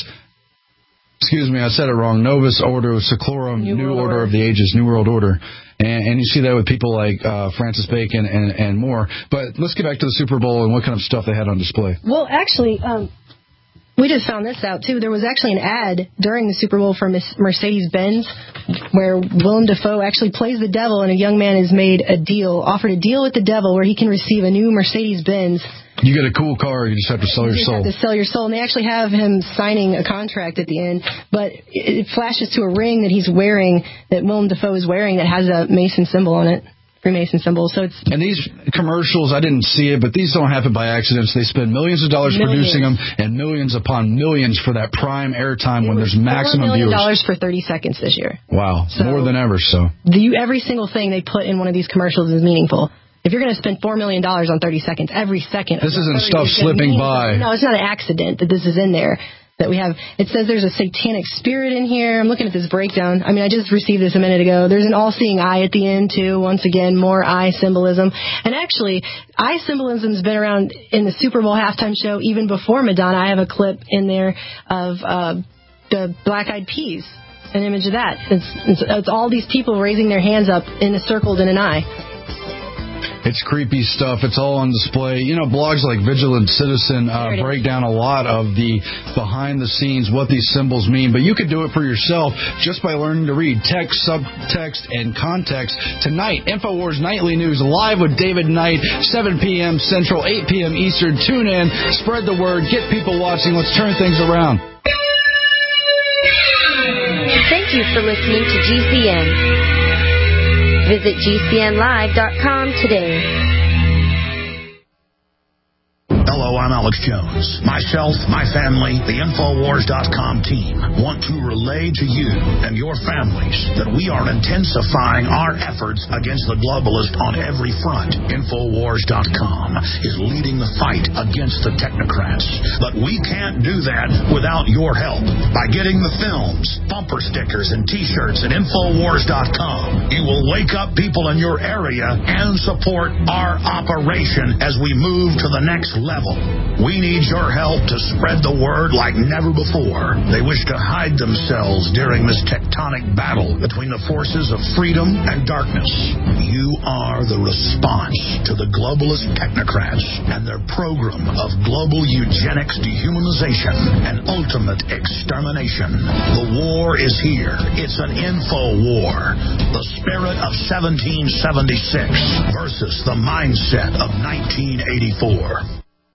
Excuse me, I said it wrong. Novus Ordo Seclorum, New, New Order. Order of the Ages, New World Order. And, and you see that with people like uh, Francis Bacon and, and more. But let's get back to the Super Bowl and what kind of stuff they had on display. Well, actually, um, we just found this out, too. There was actually an ad during the Super Bowl for Mercedes-Benz where Willem Dafoe actually plays the devil, and a young man has made a deal, offered a deal with the devil where he can receive a new Mercedes-Benz. You get a cool car, you just have to sell your soul. You have to sell your soul. And they actually have him signing a contract at the end. But it flashes to a ring that he's wearing, that Willem Dafoe is wearing, that has a Mason symbol on it. Freemason symbol. So it's and these commercials, I didn't see it, but these don't happen by accidents. They spend millions of dollars millions. producing them, and millions upon millions for that prime airtime it when there's maximum viewers. four million dollars viewers. for thirty seconds this year. Wow, so more than ever. So the, every single thing they put in one of these commercials is meaningful. If you're going to spend four million dollars on thirty seconds, every second. This isn't stuff slipping by. No, it's not an accident that this is in there. That we have. It says there's a satanic spirit in here. I'm looking at this breakdown. I mean, I just received this a minute ago. There's an all-seeing eye at the end, too. Once again, more eye symbolism. And actually, eye symbolism's been around in the Super Bowl halftime show even before Madonna. I have a clip in there of uh, the Black Eyed Peas, an image of that. It's, it's, it's all these people raising their hands up in a circled in an eye. It's creepy stuff. It's all on display. You know, blogs like Vigilant Citizen uh, break down a lot of the behind the scenes, what these symbols mean. But you could do it for yourself just by learning to read text, subtext, and context. Tonight, InfoWars Nightly News live with David Knight, seven p.m. Central, eight p.m. Eastern. Tune in, spread the word, get people watching. Let's turn things around. Thank you for listening to G C N. Visit G C N live dot com today. Hello, I'm Alex Jones. Myself, my family, the Infowars dot com team want to relay to you and your families that we are intensifying our efforts against the globalist on every front. Infowars dot com is leading the fight against the technocrats. But we can't do that without your help. By getting the films, bumper stickers, and T-shirts at Infowars dot com, you will wake up people in your area and support our operation as we move to the next level. We need your help to spread the word like never before. They wish to hide themselves during this tectonic battle between the forces of freedom and darkness. You are the response to the globalist technocrats and their program of global eugenics, dehumanization, and ultimate extermination. The war is here. It's an info war. The spirit of seventeen seventy-six versus the mindset of nineteen eighty-four.